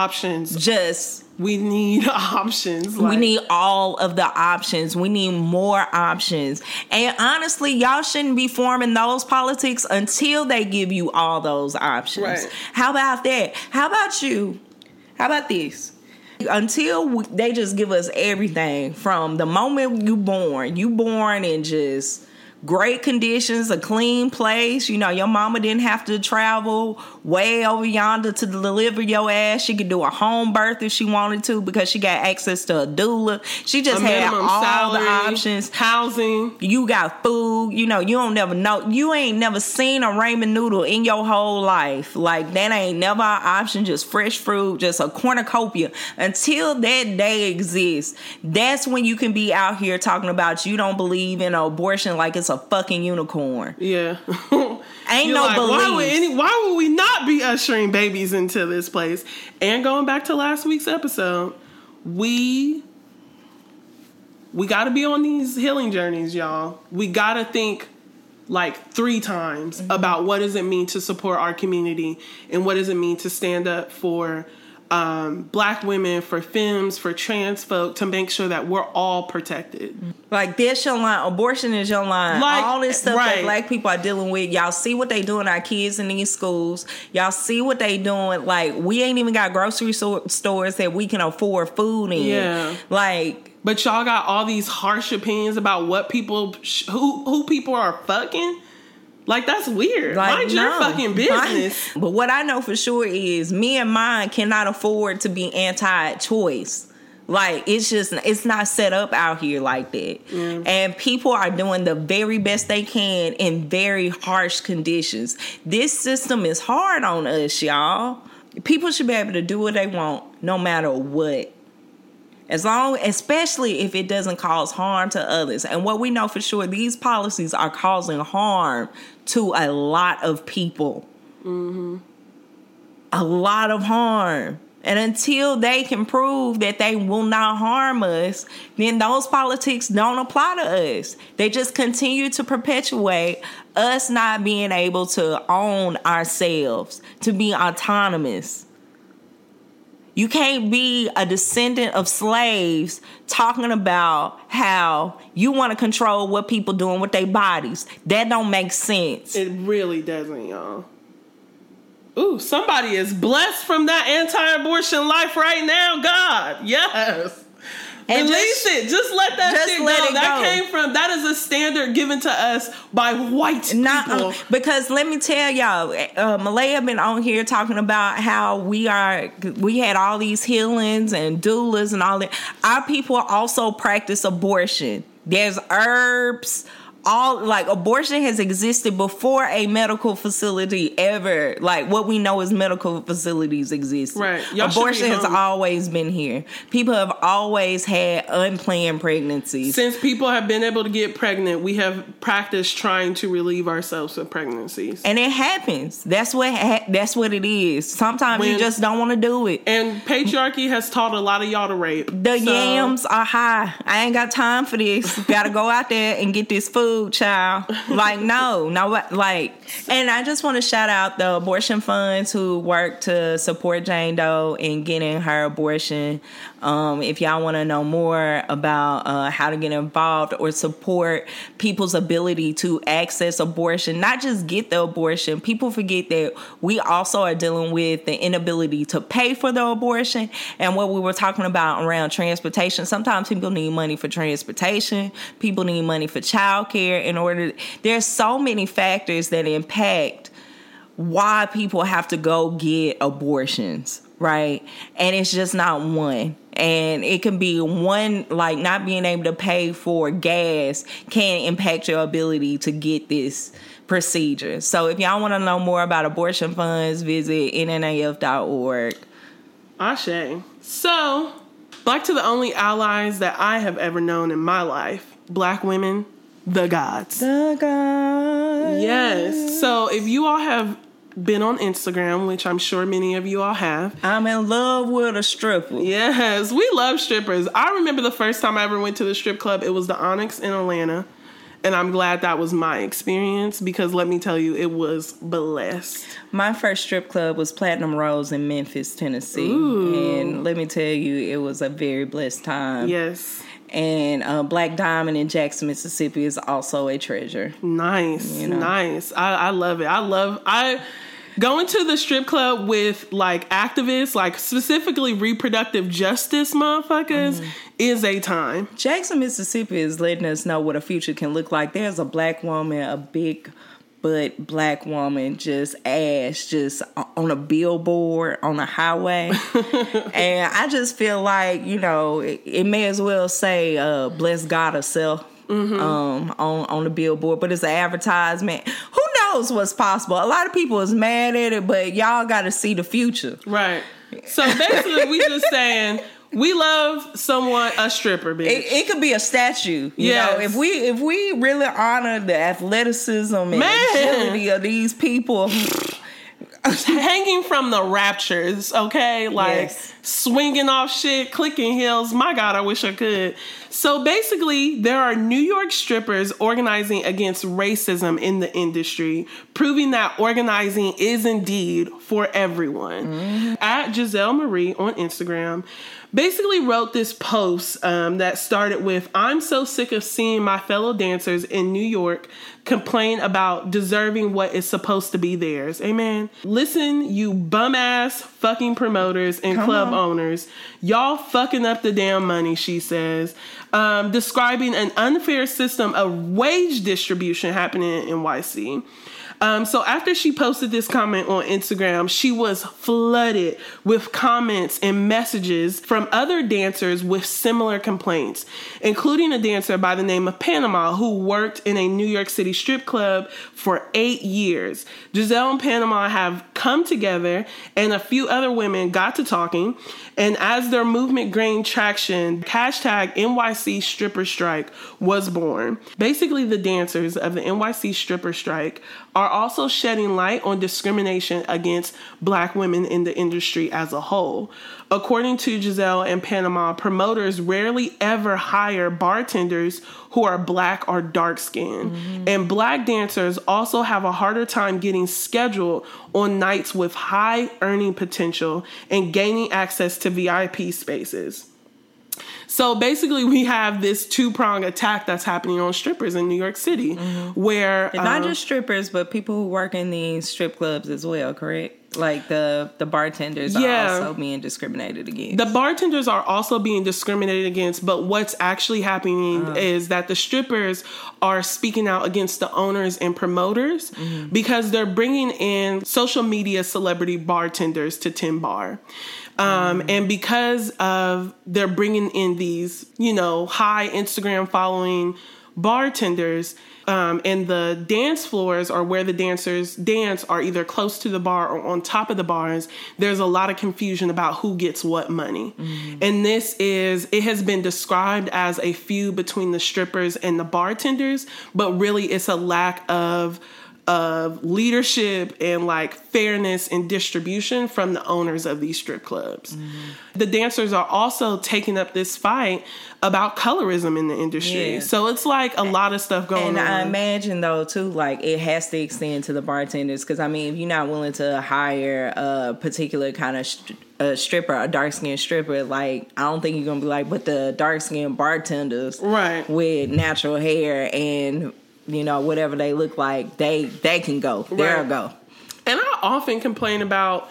Options. We need options.
We need all of the options. We need more options. And honestly, y'all shouldn't be forming those politics until they give you all those options. Right. How about that? How about you? How about this? Until they just give us everything from the moment you born in just great conditions, a clean place. You know, your mama didn't have to travel way over yonder to deliver your ass. She could do a home birth if she wanted to because she got access to a doula. She just had all salary, the options.
Housing.
You got food. You know, you don't never know. You ain't never seen a ramen noodle in your whole life. Like, that ain't never an option. Just fresh fruit, just a cornucopia. Until that day exists, that's when you can be out here talking about you don't believe in abortion like it's a fucking unicorn.
Yeah.
Ain't no like, belief.
Why would we not be ushering babies into this place. And going back to last week's episode, we got to be on these healing journeys, y'all. We got to think like 3 times about what does it mean to support our community and what does it mean to stand up for Black women, for femmes, for trans folk, to make sure that we're all protected.
Like, this your line. Abortion is your line. Like, all this stuff that Black people are dealing with. Y'all see what they doing to our kids in these schools. Y'all see what they doing. Like, we ain't even got grocery stores that we can afford food in.
Yeah.
Like,
but y'all got all these harsh opinions about what people, who people are fucking. Like, that's weird. Like, mind your fucking business.
But what I know for sure is me and mine cannot afford to be anti-choice. Like, it's not set up out here like that. Yeah. And people are doing the very best they can in very harsh conditions. This system is hard on us, y'all. People should be able to do what they want, no matter what. Especially if it doesn't cause harm to others. And what we know for sure, these policies are causing harm to a lot of people. Mm-hmm. A lot of harm. And until they can prove that they will not harm us, then those politics don't apply to us. They just continue to perpetuate us not being able to own ourselves, to be autonomous. You can't be a descendant of slaves talking about how you want to control what people doing with their bodies. That don't make sense.
It really doesn't, y'all. Ooh, somebody is blessed from that anti-abortion life right now. God, yes. And release it. Just let that shit go. That is a standard given to us by white people.
Because let me tell y'all, Malaya been on here talking about how we had all these healings and doulas and all that. Our people also practice abortion. There's herbs. Abortion has existed before a medical facility ever. Like, what we know as medical facilities exist.
Right.
Abortion has always been here. People have always had unplanned pregnancies.
Since people have been able to get pregnant, we have practiced trying to relieve ourselves of pregnancies.
And it happens. That's what it is. Sometimes you just don't want to do it.
And patriarchy has taught a lot of y'all to rape.
Yams are high. I ain't got time for this. Gotta go out there and get this food. Child, and I just want to shout out the abortion funds who work to support Jane Doe in getting her abortion. If y'all want to know more about how to get involved or support people's ability to access abortion, not just get the abortion. People forget that we also are dealing with the inability to pay for the abortion, and what we were talking about around transportation. Sometimes people need money for transportation. People need money for childcare. There's so many factors that impact why people have to go get abortions, right? And it's just not one. And it can be one, like not being able to pay for gas can impact your ability to get this procedure. So if y'all want to know more about abortion funds, visit nnaf.org.
Ashe. So, back to the only allies that I have ever known in my life, Black women. The gods.
The gods.
Yes. So if you all have been on Instagram, which I'm sure many of you all have.
I'm in love with a stripper.
Yes. We love strippers. I remember the first time I ever went to the strip club, it was the Onyx in Atlanta. And I'm glad that was my experience because let me tell you, it was blessed.
My first strip club was Platinum Rose in Memphis, Tennessee.
Ooh.
And let me tell you, it was a very blessed time.
Yes.
And Black Diamond in Jackson, Mississippi is also a treasure.
Nice. Nice. I love it. I going to the strip club with like activists, like specifically reproductive justice motherfuckers, is a time.
Jackson, Mississippi is letting us know what a future can look like. There's a Black woman, a big butt Black woman, just on a billboard on a highway. And I just feel like, it may as well say bless God herself on the billboard, but it's an advertisement. Who knows what's possible? A lot of people is mad at it, but y'all got to see the future.
Right. So basically we just saying we love a stripper, bitch.
It could be a statue. You know, if we really honor the athleticism and agility of these people,
hanging from the raptures, okay? Like, swinging off shit, clicking heels. My God, I wish I could. So basically, there are New York strippers organizing against racism in the industry, proving that organizing is indeed for everyone. At Giselle Marie on Instagram, basically wrote this post that started with, "I'm so sick of seeing my fellow dancers in New York complain about deserving what is supposed to be theirs." Amen. Listen, you bum ass fucking promoters and club owners. Y'all fucking up the damn money, she says. Describing an unfair system of wage distribution happening in NYC. So after she posted this comment on Instagram, she was flooded with comments and messages from other dancers with similar complaints, including a dancer by the name of Panama who worked in a New York City strip club for 8 years. Giselle and Panama have come together, and a few other women got to talking, and as their movement gained traction, hashtag NYC stripper strike was born. Basically, the dancers of the NYC stripper strike are also shedding light on discrimination against Black women in the industry as a whole. According to Giselle and Panama, promoters rarely ever hire bartenders who are Black or dark-skinned. And Black dancers also have a harder time getting scheduled on nights with high earning potential and gaining access to VIP spaces. So basically, we have this two-pronged attack that's happening on strippers in New York City, where
it's not just strippers, but people who work in these strip clubs as well, correct? Like the bartenders are also being discriminated against.
The bartenders are also being discriminated against, but what's actually happening is that the strippers are speaking out against the owners and promoters because they're bringing in social media celebrity bartenders to Tin Bar. And because of they're bringing in these, high Instagram following bartenders, and the dance floors or where the dancers dance are either close to the bar or on top of the bars, there's a lot of confusion about who gets what money. And it has been described as a feud between the strippers and the bartenders, but really it's a lack of leadership and like fairness and distribution from the owners of these strip clubs. The dancers are also taking up this fight about colorism in the industry. Yeah. So it's like a lot of stuff going on.
And I imagine though too, like it has to extend to the bartenders, because I mean, if you're not willing to hire a particular kind of stripper, a dark-skinned stripper, like I don't think you're gonna be like, but the dark-skinned bartenders,
right,
with natural hair and whatever they look like, they can go. Right. They'll go.
And I often complain about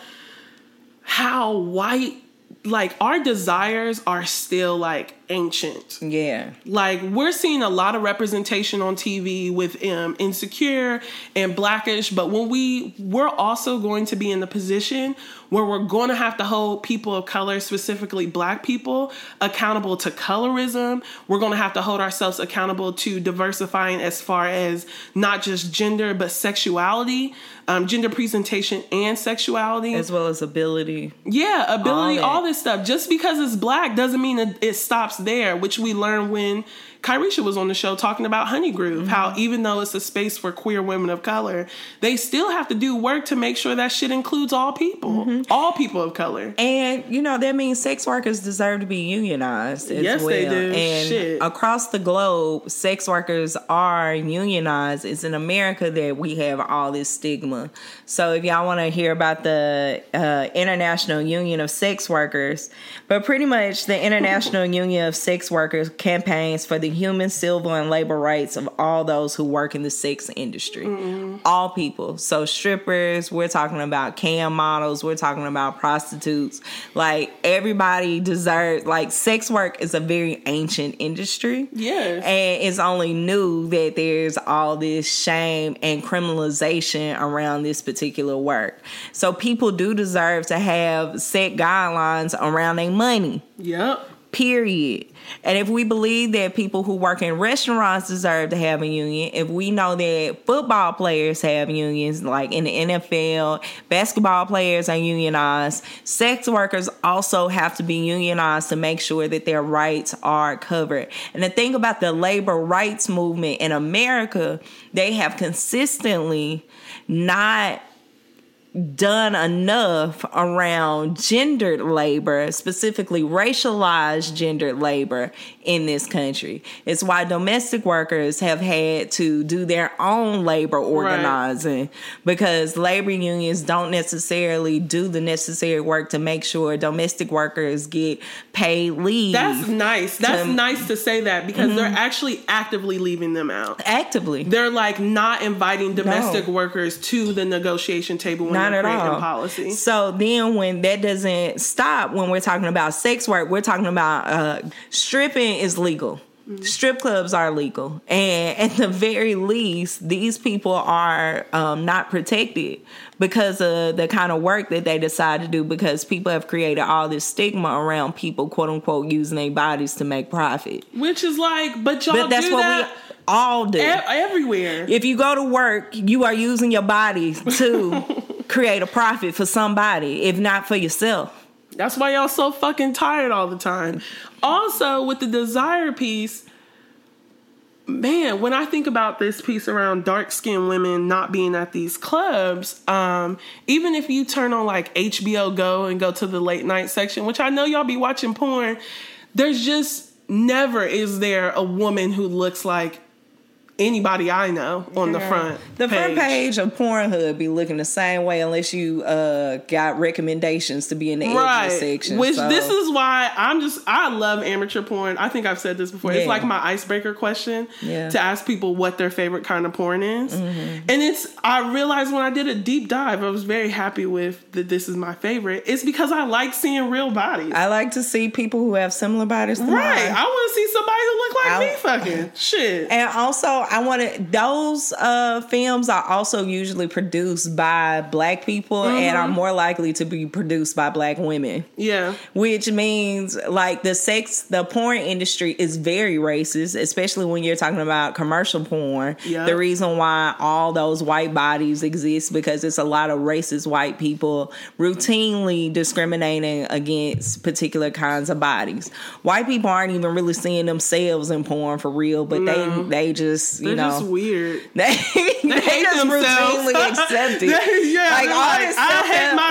how white, like, our desires are still like ancient.
Yeah.
Like, we're seeing a lot of representation on TV with Insecure and Blackish, but when we're also going to be in the position where we're going to have to hold people of color, specifically Black people, accountable to colorism. We're going to have to hold ourselves accountable to diversifying as far as not just gender, but sexuality, gender presentation and sexuality.
As well as ability.
Yeah, ability, all this stuff. Just because it's Black doesn't mean that it stops there, which we learned when Kyrisha was on the show talking about Honey Groove, how even though it's a space for queer women of color, they still have to do work to make sure that shit includes all people, all people of color.
And, that means sex workers deserve to be unionized as
yes,
well.
They do.
And across the globe, sex workers are unionized. It's in America that we have all this stigma. So if y'all want to hear about the International Union of Sex Workers, but pretty much the International Union of Sex Workers campaigns for the human, civil, and labor rights of all those who work in the sex industry. All people. So strippers, we're talking about cam models, we're talking about prostitutes. Like, everybody deserves, like, sex work is a very ancient industry.
Yes.
And it's only new that there's all this shame and criminalization around this particular work. So people do deserve to have set guidelines around their money.
Yep.
Period. And if we believe that people who work in restaurants deserve to have a union, if we know that football players have unions, like in the NFL, basketball players are unionized, sex workers also have to be unionized to make sure that their rights are covered. And the thing about the labor rights movement in America, they have consistently not done enough around gendered labor, specifically racialized gendered labor in this country. It's why domestic workers have had to do their own labor organizing, because labor unions don't necessarily do the necessary work to make sure domestic workers get paid leave.
That's nice. That's nice to say that, because they're actually actively leaving them out.
Actively.
They're like not inviting domestic workers to the negotiation table when they're creating policy.
So then when that doesn't stop, when we're talking about sex work, we're talking about stripping is legal. Strip clubs are legal. And at the very least, these people are not protected because of the kind of work that they decide to do, because people have created all this stigma around people, quote unquote, using their bodies to make profit.
Which is like, but y'all
that's
do
what
that
we all do.
Everywhere.
If you go to work, you are using your body to create a profit for somebody, if not for yourself.
That's why y'all so fucking tired all the time. Also, with the desire piece, man, when I think about this piece around dark-skinned women not being at these clubs, even if you turn on like HBO Go and go to the late night section, which I know y'all be watching porn, there's just never is there a woman who looks like anybody I know on the front
front page of Pornhub be looking the same way unless you got recommendations to be in the edgy section.
Which this is why I love amateur porn. I think I've said this before. It's like my icebreaker question to ask people what their favorite kind of porn is. And I realized when I did a deep dive, I was very happy with that this is my favorite. It's because I like seeing real bodies.
I like to see people who have similar bodies to mine.
I want to see somebody who look like me fucking. Shit.
And also, those films are also usually produced by black people and are more likely to be produced by black women. Yeah. Which means like the porn industry is very racist, especially when you're talking about commercial porn. Yep. The reason why all those white bodies exist because it's a lot of racist white people routinely discriminating against particular kinds of bodies. White people aren't even really seeing themselves in porn for real, but they just, you know.
Just weird.
They just routinely accept it.
Like all this stuff.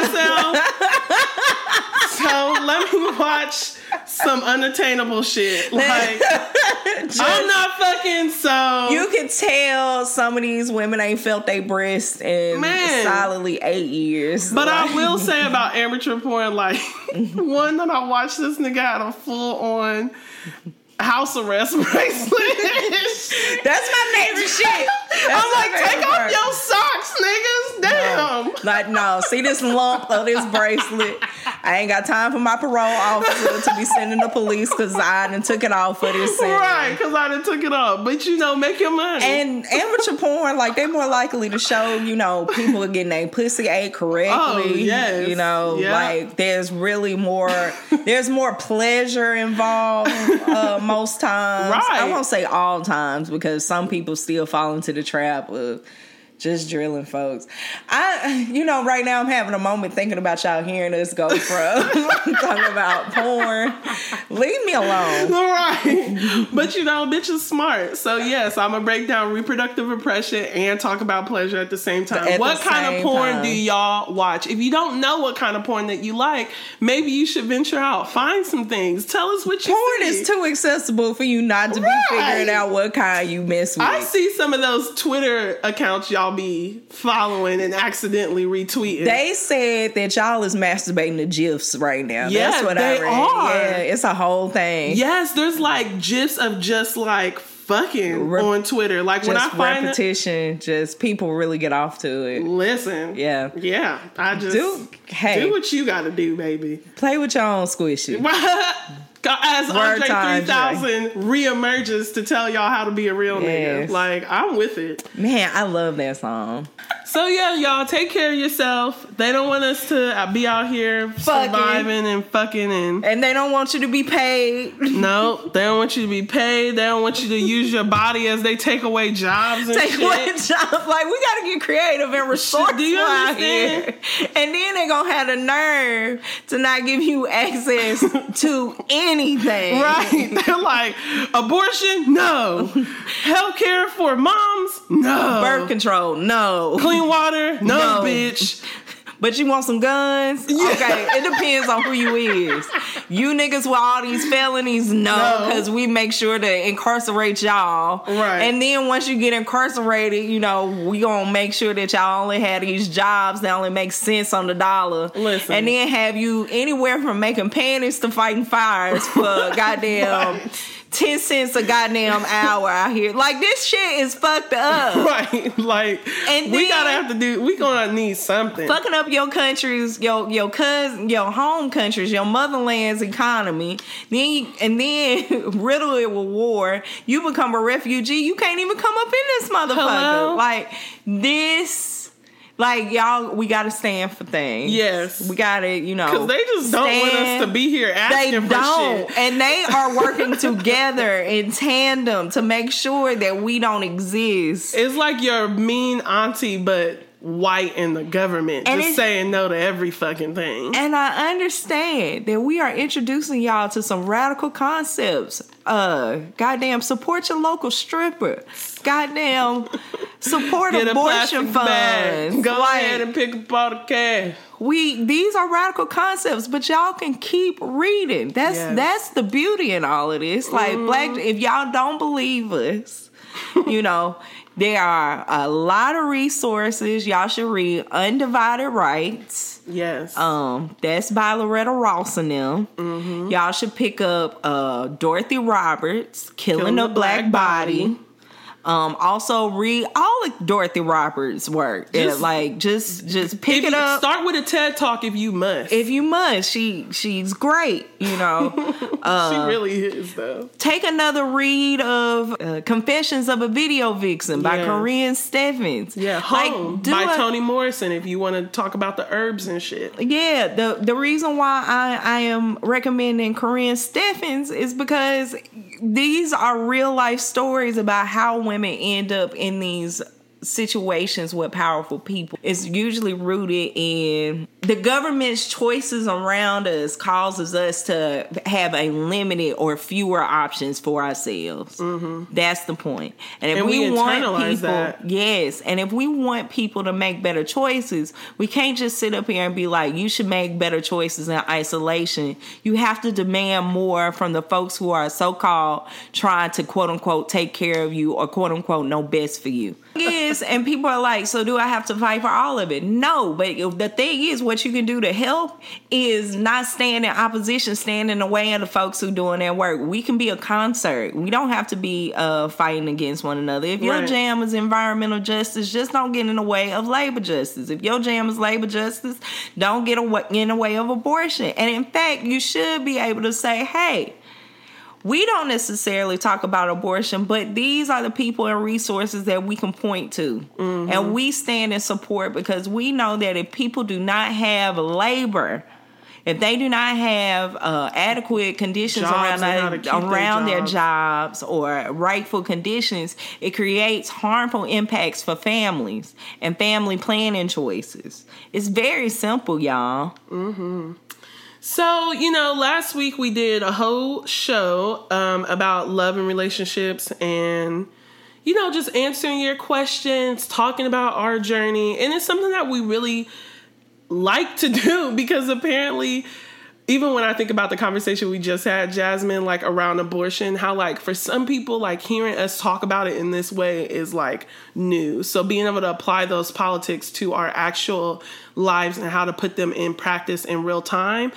I hate myself. So let me watch some unattainable shit. Like I'm not fucking so.
You can tell some of these women ain't felt their breasts in solidly 8 years.
But I will say about amateur porn, like one that I watched, this nigga had a full on house arrest bracelet.
That's my favorite shit.
I'm like, take off your socks, niggas. Damn.
No. Like, no, see this lump of this bracelet. I ain't got time for my parole officer to be sending the police because I done took it off for this scene.
Right, because I done took it off. But, make your money.
And amateur porn, like, they're more likely to show, people getting their pussy ate correctly. Oh, yes. Like, there's more pleasure involved most times. Right. I won't say all times because some people still fall into the trap of just drilling folks. Right now I'm having a moment thinking about y'all hearing us go from talking about porn. Leave me alone.
Right. But bitch is smart. So yes, I'm gonna break down reproductive oppression and talk about pleasure at the same time. What kind of porn do y'all watch? If you don't know what kind of porn that you like, maybe you should venture out. Find some things. Tell us what you
Porn is too accessible for you not to be figuring out what kind you mess with.
I see some of those Twitter accounts y'all be following and accidentally retweeting.
They said that y'all is masturbating to GIFs right now.
Yeah,
that's what I read. Yeah, it's a whole thing.
Yes, there's like GIFs of just like fucking on Twitter. Like when I find
repetition, just people really get off to it.
Listen. Yeah. I just do what you gotta do, baby.
Play with your own squishy.
As Andre 3000 reemerges to tell y'all how to be a real nigga. Like, I'm with it.
Man, I love that song.
So, yeah, y'all, take care of yourself. They don't want us to be out here surviving and fucking.
And they don't want you to be paid.
No, they don't want you to be paid. They don't want you to use your body as they take away jobs and shit.
Away jobs. Like, we got to get creative and resourceful. Do you understand? Here. And then they're going to have the nerve to not give you access to anything.
Right. They're like, abortion? No. Healthcare for moms? No.
Birth control? No.
Clean water? No, bitch.
But you want some guns? Yeah. Okay, it depends on who you is. You niggas with all these felonies, no, because we make sure to incarcerate y'all.
Right.
And then once you get incarcerated, you know, we gonna make sure that y'all only have these jobs that only make sense on the dollar.
Listen.
And then have you anywhere from making panties to fighting fires for goddamn 10 cents a goddamn hour out here. Like, this shit is fucked up.
Right. Like, and we gonna need something.
Fucking up your country's, your cousin, your home country's, your motherland's economy. Then riddle it with war. You become a refugee. You can't even come up in this motherfucker.
Hello?
Like, this... Like, y'all, we got to stand for things.
Yes.
We got to, you know.
Because they just don't want us to be here asking for shit. They don't.
And they are working together in tandem to make sure that we don't exist.
It's like your mean auntie, but white in the government, and just saying no to every fucking thing.
And I understand that we are introducing y'all to some radical concepts. Goddamn, support your local stripper. Goddamn, support abortion funds.
Go ahead and pick up all the cash.
These are radical concepts, but y'all can keep reading. That's the beauty in all of this. Like, if y'all don't believe us, you know, there are a lot of resources. Y'all should read Undivided Rights.
Yes.
That's by Loretta Ross and them. Mm-hmm. Y'all should pick up Dorothy Roberts, Killing the Black Body. Also read all of Dorothy Roberts' work. Just pick it up.
Start with a TED Talk if you must.
If you must. She's great, you know.
She really is, though.
Take another read of Confessions of a Video Vixen by Corinne Steffens.
Yeah, Home by Toni Morrison if you want to talk about the herbs and shit.
Yeah, the reason why I am recommending Corinne Steffens is because these are real life stories about how women end up in these situations with powerful people. It's usually rooted in the government's choices around us causes us to have a limited or fewer options for ourselves. Mm-hmm. That's the point. And if we want people, and if we want people to make better choices, we can't just sit up here and be like, you should make better choices in isolation. You have to demand more from the folks who are so-called trying to quote unquote take care of you or quote unquote know best for you. And people are like, so do I have to fight for all of it? No, but the thing is, what you can do to help is not stand in opposition, stand in the way of the folks who doing their work. We can be a concert. We don't have to be fighting against one another. If your jam is environmental justice, just don't get in the way of labor justice. If your jam is labor justice, don't get in the way of abortion. And in fact, you should be able to say, hey, we don't necessarily talk about abortion, but these are the people and resources that we can point to. Mm-hmm. And we stand in support because we know that if people do not have labor, if they do not have adequate conditions around their jobs or rightful conditions, it creates harmful impacts for families and family planning choices. It's very simple, y'all.
Mm-hmm. So, you know, last week we did a whole show about love and relationships and, you know, just answering your questions, talking about our journey. And it's something that we really like to do because apparently, even when I think about the conversation we just had, Jasmine, like around abortion, how like for some people, like hearing us talk about it in this way is like new. So being able to apply those politics to our actual lives and how to put them in practice in real time.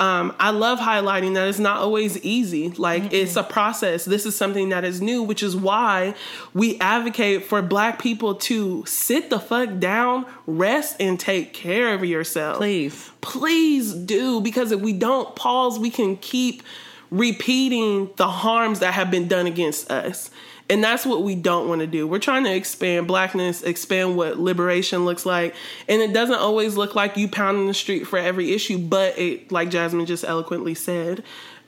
I love highlighting that it's not always easy. Like it's a process. This is something that is new, which is why we advocate for Black people to sit the fuck down, rest, and take care of yourself. Please do. Because if we don't pause, we can keep repeating the harms that have been done against us. And that's what we don't want to do. We're trying to expand Blackness, expand what liberation looks like. And it doesn't always look like you pounding the street for every issue. But it, like Jasmine just eloquently said,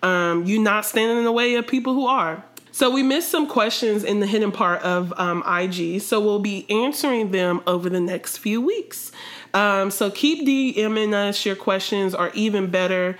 you not standing in the way of people who are. So we missed some questions in the hidden part of IG. So we'll be answering them over the next few weeks. So keep DMing us your questions, or even better,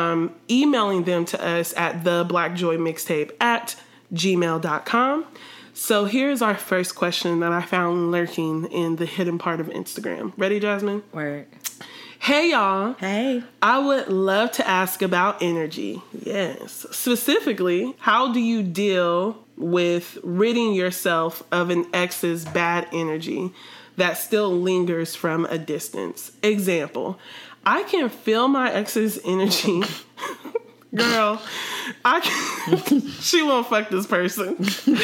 emailing them to us at theblackjoymixtape@gmail.com. So here's our first question that I found lurking in the hidden part of Instagram. Ready, Jasmine?
Word.
Hey, y'all.
Hey.
I would love to ask about energy. Yes. Specifically, how do you deal with ridding yourself of an ex's bad energy that still lingers from a distance? Example, I can feel my ex's energy. Girl, she won't fuck this person.
Stop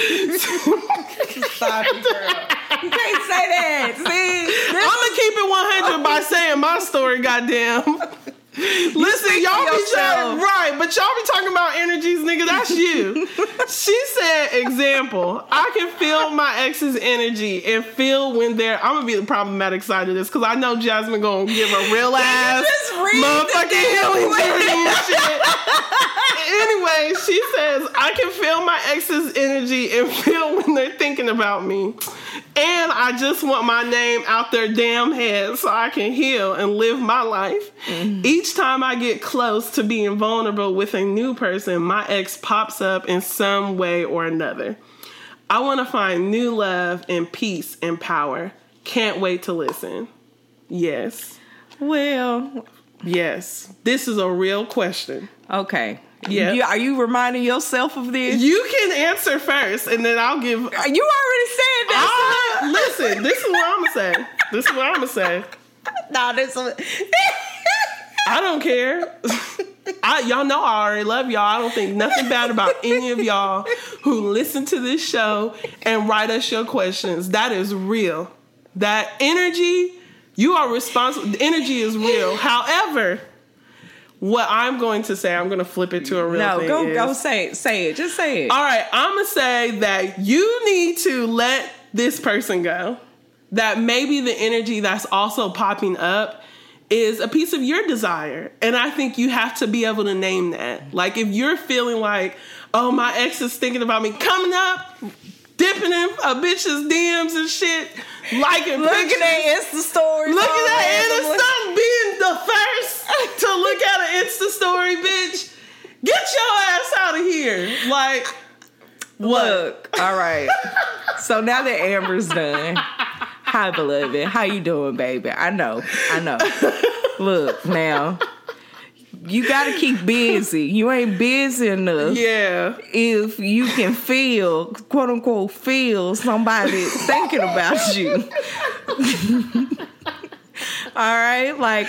it, girl. You can't say that. See,
I'm gonna keep it 100 by saying my story, goddamn. Listen, y'all be trying, right, but y'all be talking about energies, nigga, that's you. She said, example, I can feel my ex's energy and feel when they're, I'm gonna be the problematic side of this, because I know Jasmine gonna give a real ass motherfucking healing journey and shit. Anyway, she says, I can feel my ex's energy and feel when they're thinking about me. And I just want my name out their damn head so I can heal and live my life. Mm-hmm. Each time I get close to being vulnerable with a new person, my ex pops up in some way or another. I want to find new love and peace and power. Can't wait to listen. Yes.
Well.
Yes. This is a real question.
Okay.
Yeah.
Are you reminding yourself of this?
You can answer first, and then I'll give.
You already said that.
Listen, this is what I'm gonna say.
No, this is.
I don't care. Y'all know I already love y'all. I don't think nothing bad about any of y'all who listen to this show and write us your questions. That is real. That energy, you are responsible. The energy is real. However, what I'm going to say, I'm going to flip it to a real thing.
No, go say it. Say it. Just say it.
All right, I'm going to say that you need to let this person go. That maybe the energy that's also popping up is a piece of your desire. And I think you have to be able to name that. Like, if you're feeling like, oh, my ex is thinking about me coming up, dipping in a bitch's DMs and shit, liking
looking
pictures,
at Insta stories,
looking at Insta, being the first to look at an Insta story, bitch. Get your ass out of here. Like,
look, all right. So now that Amber's done, hi, beloved. How you doing, baby? I know. Look, now, you got to keep busy. You ain't busy enough.
Yeah.
If you can feel, quote unquote, feel somebody thinking about you. All right? Like,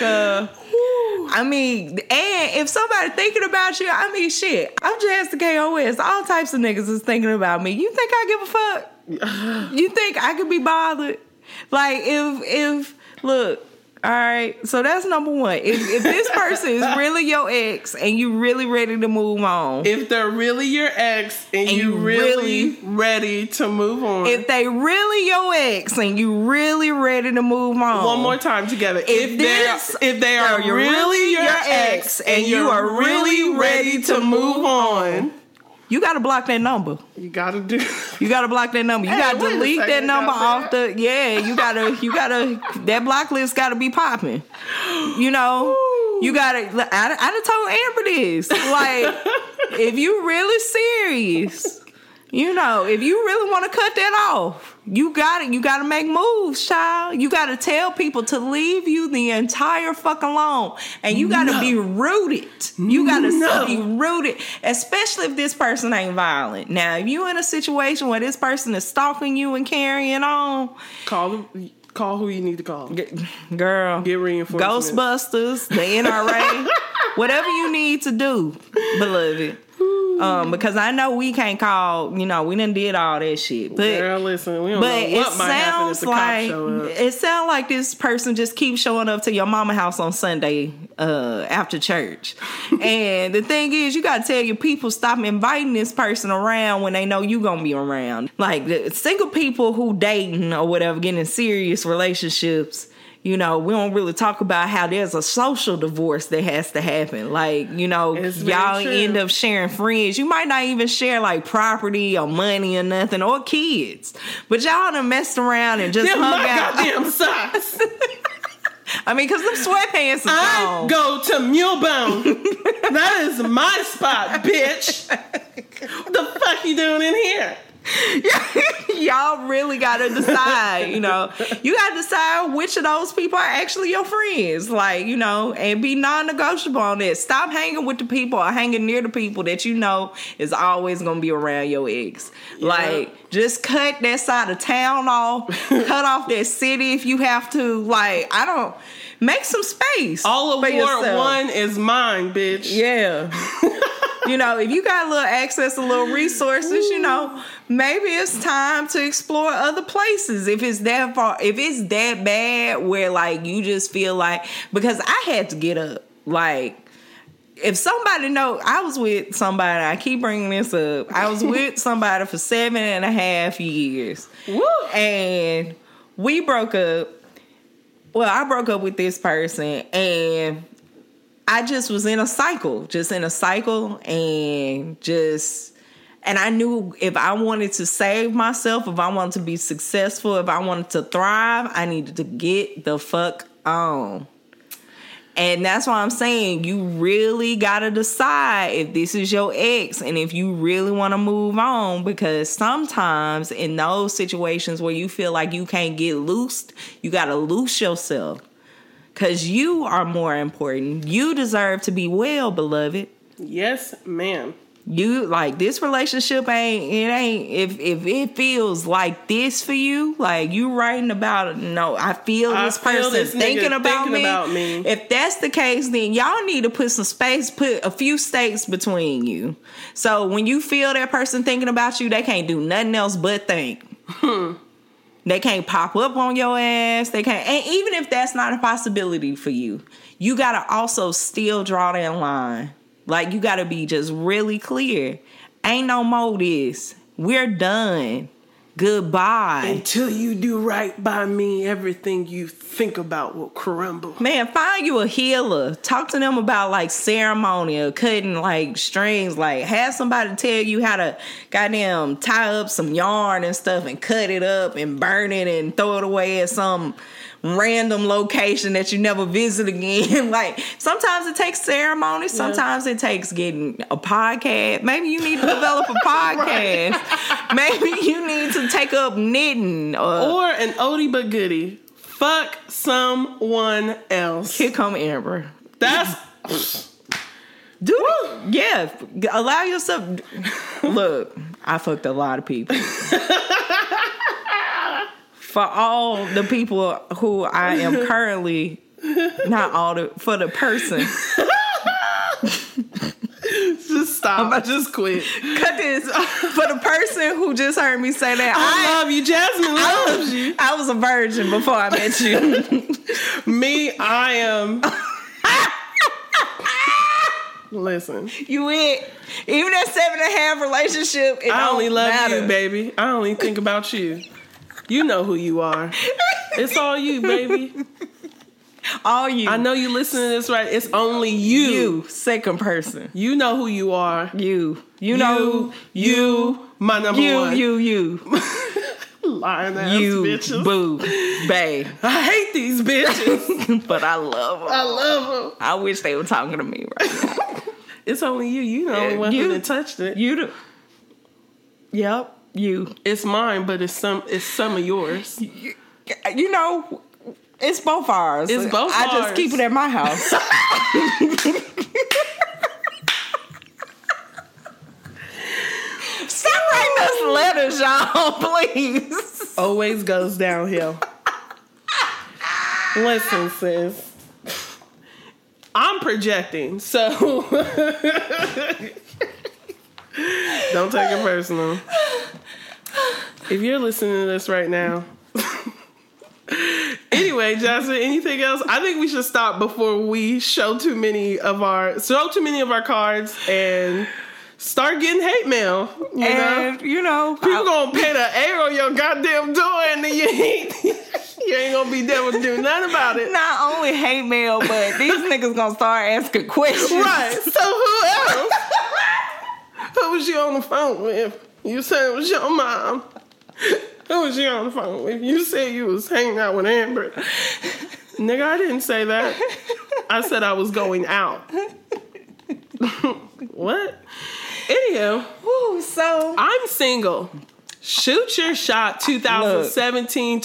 I mean, and if somebody thinking about you, I mean, shit, I'm just the KOS. All types of niggas is thinking about me. You think I give a fuck? You think I could be bothered? Like, if look, all right, so that's number one. If this person is really your ex and you really ready to move on.
If they're really your ex and you really ready to move on.
If they really your ex and you really ready to move on.
One more time together. If they are really your ex and you are really ready to move on.
You gotta block that number.
You gotta
block that number. You gotta delete that number off the. Yeah, you gotta. That block list gotta be popping. You know, you gotta. I done told Amber this. Like, if you really serious, you know, if you really want to cut that off, you gotta make moves, child. You gotta tell people to leave you the entire fucking loan, and you gotta be rooted. You gotta be rooted, especially if this person ain't violent. Now, if you in a situation where this person is stalking you and carrying on,
call who you need to call.
Girl,
get reinforcements.
Ghostbusters, the NRA, whatever you need to do, beloved. Because I know we can't call, you know, we done did all that shit. But,
girl, listen, we don't know what might happen if the cops show up.
It sounds like this person just keeps showing up to your mama house on Sunday after church. And the thing is, you got to tell your people, stop inviting this person around when they know you going to be around. Like, the single people who dating or whatever, getting in serious relationships, you know, we don't really talk about how there's a social divorce that has to happen. Like, you know, y'all end up sharing friends. You might not even share, like, property or money or nothing, or kids. But y'all done messed around and just hung out.
Goddamn socks.
I mean, because them sweatpants are
I go to Mulebone. That is my spot, bitch. What the fuck you doing in here?
Y'all really gotta decide, you know. You gotta decide which of those people are actually your friends, like, you know, and be non-negotiable on that. Stop hanging with the people or hanging near the people that you know is always gonna be around your ex. Yeah. Like, just cut that side of town off, cut off that city if you have to. Like, make some space.
All of Ward
yourself.
1 is mine, bitch.
Yeah. You know, if you got a little access to little resources, you know, maybe it's time to explore other places. If it's that far, if it's that bad where like you just feel like, because I had to get up. Like, if somebody know, I was with somebody, I keep bringing this up. I was with somebody for 7.5 years.
Woo. And
we broke up. Well, I broke up with this person and I just was in a cycle, and I knew if I wanted to save myself, if I wanted to be successful, if I wanted to thrive, I needed to get the fuck on. And that's why I'm saying you really got to decide if this is your ex and if you really want to move on, because sometimes in those situations where you feel like you can't get loosed, you got to loose yourself. Because you are more important. You deserve to be well, beloved.
Yes, ma'am.
You, like, this relationship if it feels like this for you, like you writing about, no, I feel this person thinking about me. If that's the case, then y'all need to put a few stakes between you. So when you feel that person thinking about you, they can't do nothing else but think. They can't pop up on your ass. They can't. And even if that's not a possibility for you, you got to also still draw that line. Like, you got to be just really clear. Ain't no more this. We're done. Goodbye.
Until you do right by me, everything you think about will crumble.
Man, find you a healer. Talk to them about, like, ceremony or cutting, like, strings. Like, have somebody tell you how to goddamn tie up some yarn and stuff and cut it up and burn it and throw it away at some random location that you never visit again. Like, sometimes it takes ceremony. Sometimes it takes getting a podcast. Maybe you need to develop a podcast. Right. Maybe you need to take up knitting.
Or an oldie but goodie. Fuck someone else.
Here come Amber.
That's...
Yeah. Allow yourself... Look, I fucked a lot of people. For all the people who I am currently, for the person.
Just stop. Just quit.
Cut this. For the person who just heard me say that.
I love you. Jasmine loves you.
I was a virgin before I met you.
Me, I am... Listen.
You it. Even that 7.5 relationship,
I only love
matter.
You, baby. I only think about you. You know who you are. It's all you, baby.
All you.
I know you listening to this right. It's only you.
You, second person.
You know who you are.
You know. You.
My number one.
You.
Lying ass bitches.
Boo. Bae.
I hate these bitches.
But I love them.
I love them.
I wish they were talking to me right now.
It's only you. You know the only one that touched it.
You do. Yep. You.
It's mine, but it's some of yours.
You know, it's both ours.
It's both
I
ours.
just keep it at my house. Stop writing us letters, y'all, please.
Always goes downhill. Listen, sis. I'm projecting, so don't take it personal. If you're listening to this right now. Anyway, Jasmine, anything else? I think we should stop before we show too many of our cards and start getting hate mail. You know, people gonna pay the air on your goddamn door, and then you ain't gonna be there to do nothing about it.
Not only hate mail, but these niggas gonna start asking questions.
Right. So who else? Who was you on the phone with? You said it was your mom. Who was you on the phone with? You said you was hanging out with Amber. Nigga, I didn't say that. I said I was going out. What? Anyhow,
so
I'm single. Shoot your shot 2017,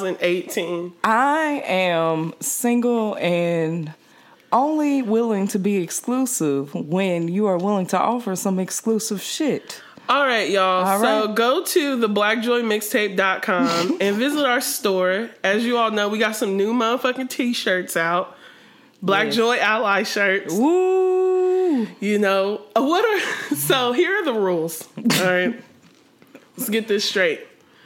2018.
I am single and only willing to be exclusive when you are willing to offer some exclusive shit.
All right, y'all.
All
so
right.
go to theblackjoymixtape.com and visit our store. As you all know, we got some new motherfucking t-shirts out. Black Joy Ally shirts.
Woo!
You know, so here are the rules. All right. Let's get this straight.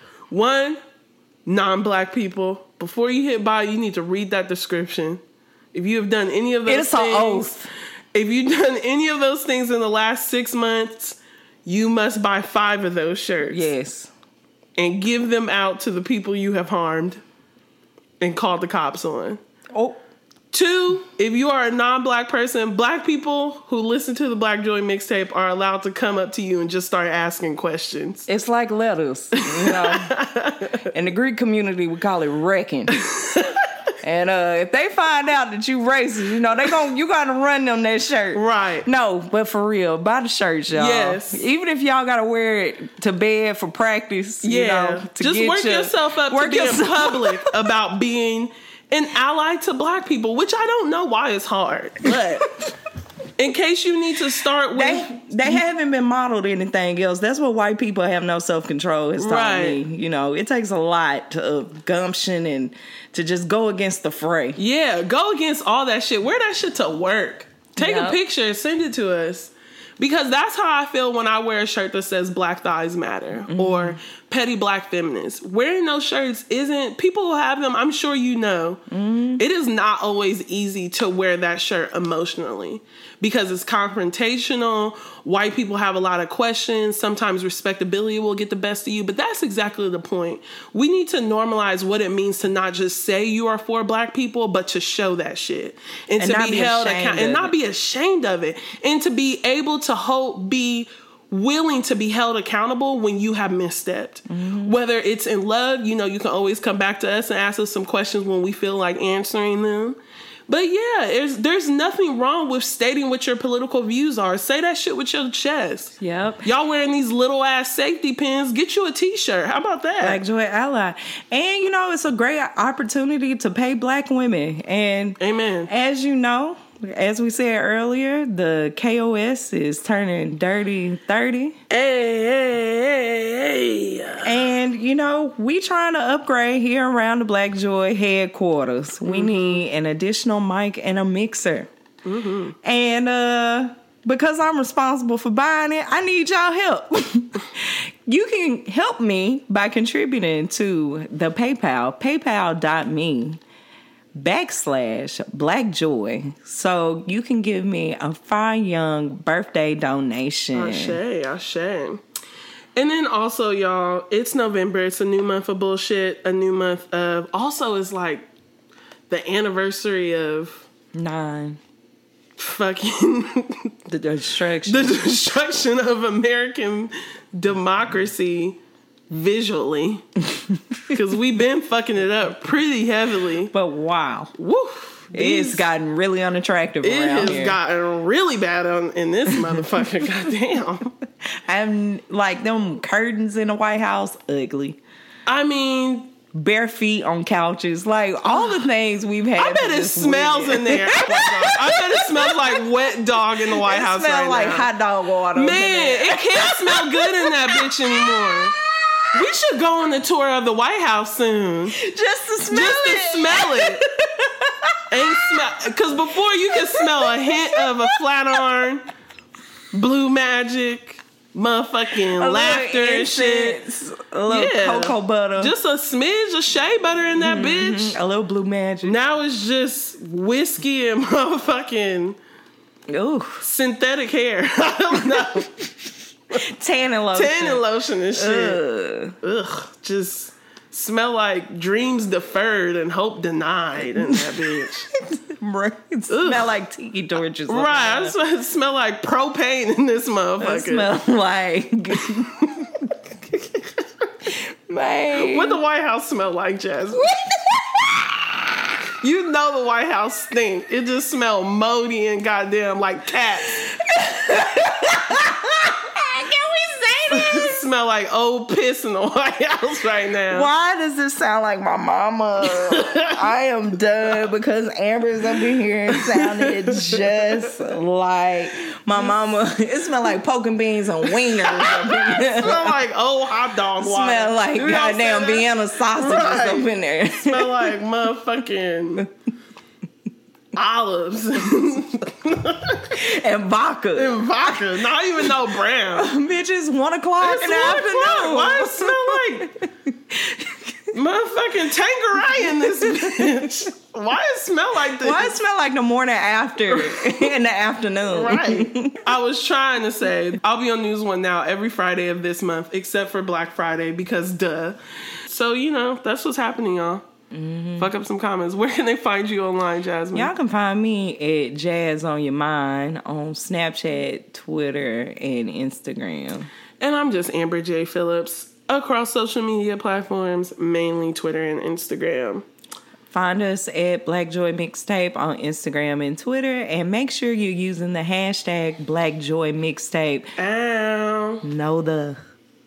1, non-black people. Before you hit buy, you need to read that description. If you have done any of those things, if you've done any of those things in the last 6 months, you must buy 5 of those shirts.
Yes.
And give them out to the people you have harmed and called the cops on.
Oh.
2, if you are a non-black person, black people who listen to the Black Joy mixtape are allowed to come up to you and just start asking questions.
It's like letters, you know. In the Greek community, we call it wrecking. And if they find out that you racist, you know, you gotta run them that shirt.
Right.
No, but for real, buy the shirts, y'all.
Yes.
Even if y'all gotta wear it to bed for practice, you know, to
just
get
work yourself up to be in public about being an ally to black people, which I don't know why it's hard. But in case you need to start with...
They haven't been modeled anything else. That's what white people have no self-control has taught me. You know, it takes a lot of gumption and to just go against the fray.
Yeah, go against all that shit. Wear that shit to work. Take a picture, send it to us. Because that's how I feel when I wear a shirt that says Black Thighs Matter or Petty Black Feminist. Wearing those shirts isn't... People who have them, I'm sure you know, it is not always easy to wear that shirt emotionally because it's confrontational. White people have a lot of questions. Sometimes respectability will get the best of you, but that's exactly the point. We need to normalize what it means to not just say you are for black people, but to show that shit and to be held accountable and not be ashamed of it and to be able to be willing to be held accountable when you have misstepped. Whether it's in love, you know, you can always come back to us and ask us some questions when we feel like answering them. But yeah, there's nothing wrong with stating what your political views are. Say that shit with your chest.
Yep.
Y'all wearing these little ass safety pins, get you a t-shirt. How about that?
Black Joy Ally. And you know, it's a great opportunity to pay black women. And
amen.
As you know, as we said earlier, the KOS is turning dirty 30.
Hey.
And, you know, we trying to upgrade here around the Black Joy headquarters. We need an additional mic and a mixer. And because I'm responsible for buying it, I need y'all help. You can help me by contributing to the PayPal, paypal.me/BlackJoy. So you can give me a fine young birthday donation.
Ashe. And then also, y'all, it's November. It's a new month of bullshit. A new month of... Also, it's like the anniversary of...
9.
Fucking...
The destruction.
The destruction of American democracy visually. Because we've been fucking it up pretty heavily.
But wow.
Woo.
It's gotten really unattractive around here.
It has gotten really bad in this motherfucker. Goddamn.
I'm like them curtains in the White House, ugly.
I mean,
bare feet on couches, like all the things we've had.
I bet it smells in there. I bet it smells like wet dog in the White House right now. It smells like
hot dog water.
Man, it can't smell good in that bitch anymore. We should go on the tour of the White House soon.
Just to smell
it. And smell, because before you can smell a hint of a flat iron, blue magic, motherfucking laughter and shit.
A little cocoa butter.
Just a smidge of shea butter in that bitch.
A little blue magic.
Now it's just whiskey and motherfucking synthetic hair. I don't know.
Tanning lotion
and shit. Ugh. Just smell like dreams deferred and hope denied in that bitch.
Smell like tiki torches.
Right. I smell like propane in this motherfucker.
I smell like... Man.
What the White House smell like, Jasmine? You know the White House stink. It just smell moldy and goddamn like cats.
Can we say this?
smell like old piss in the White House right now.
Why does this sound like my mama? I am done because Amber's up in here and sounded just like my mama. It smelled like poking beans and wieners up in there.
It smell like old hot dog water.
Smell like goddamn Vienna sausages up in there.
Smell like motherfucking olives
and vodka.
Not even no brown.
Bitch, it's 1 o'clock in the afternoon.
Why it smell like motherfucking Tanqueray in this bitch? Why it smell like this?
Why it smell like the morning after in the afternoon?
Right. I was trying to say, I'll be on News One Now every Friday of this month, except for Black Friday, because duh. So, you know, that's what's happening, y'all. Mm-hmm. Fuck up some comments. Where can they find you online, Jasmine?
Y'all can find me at Jazz on Your Mind on Snapchat, Twitter, and Instagram.
And I'm just Amber J. Phillips across social media platforms, mainly Twitter and Instagram.
Find us at Black Joy Mixtape on Instagram and Twitter, and make sure you're using the hashtag Black Joy Mixtape.
Ow.
Know the.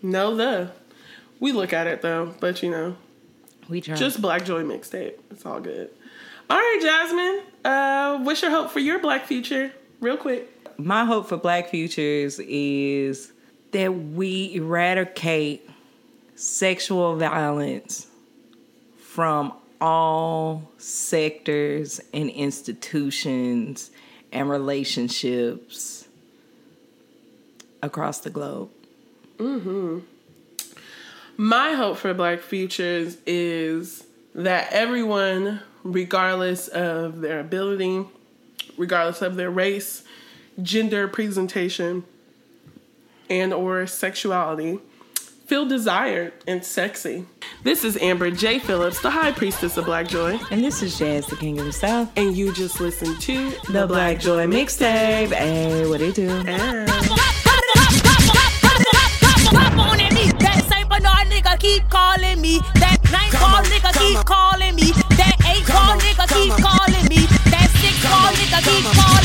We look at it though, but you know.
We try.
Just Black Joy Mixtape. It's all good. All right, Jasmine. What's your hope for your Black future? Real quick.
My hope for Black futures is that we eradicate sexual violence from all sectors and institutions and relationships across the globe. Mm-hmm.
My hope for Black futures is that everyone, regardless of their ability, regardless of their race, gender presentation, and or sexuality, feel desired and sexy. This is Amber J. Phillips, the High Priestess of Black Joy.
And this is Jazz, the King of the South.
And you just listened to
the Black Joy Mixtape. Hey, what it do?
Nigga keep calling me. That 9-ball nigga keep calling me. That 8-ball nigga keep calling me. That 6-ball nigga keep calling me.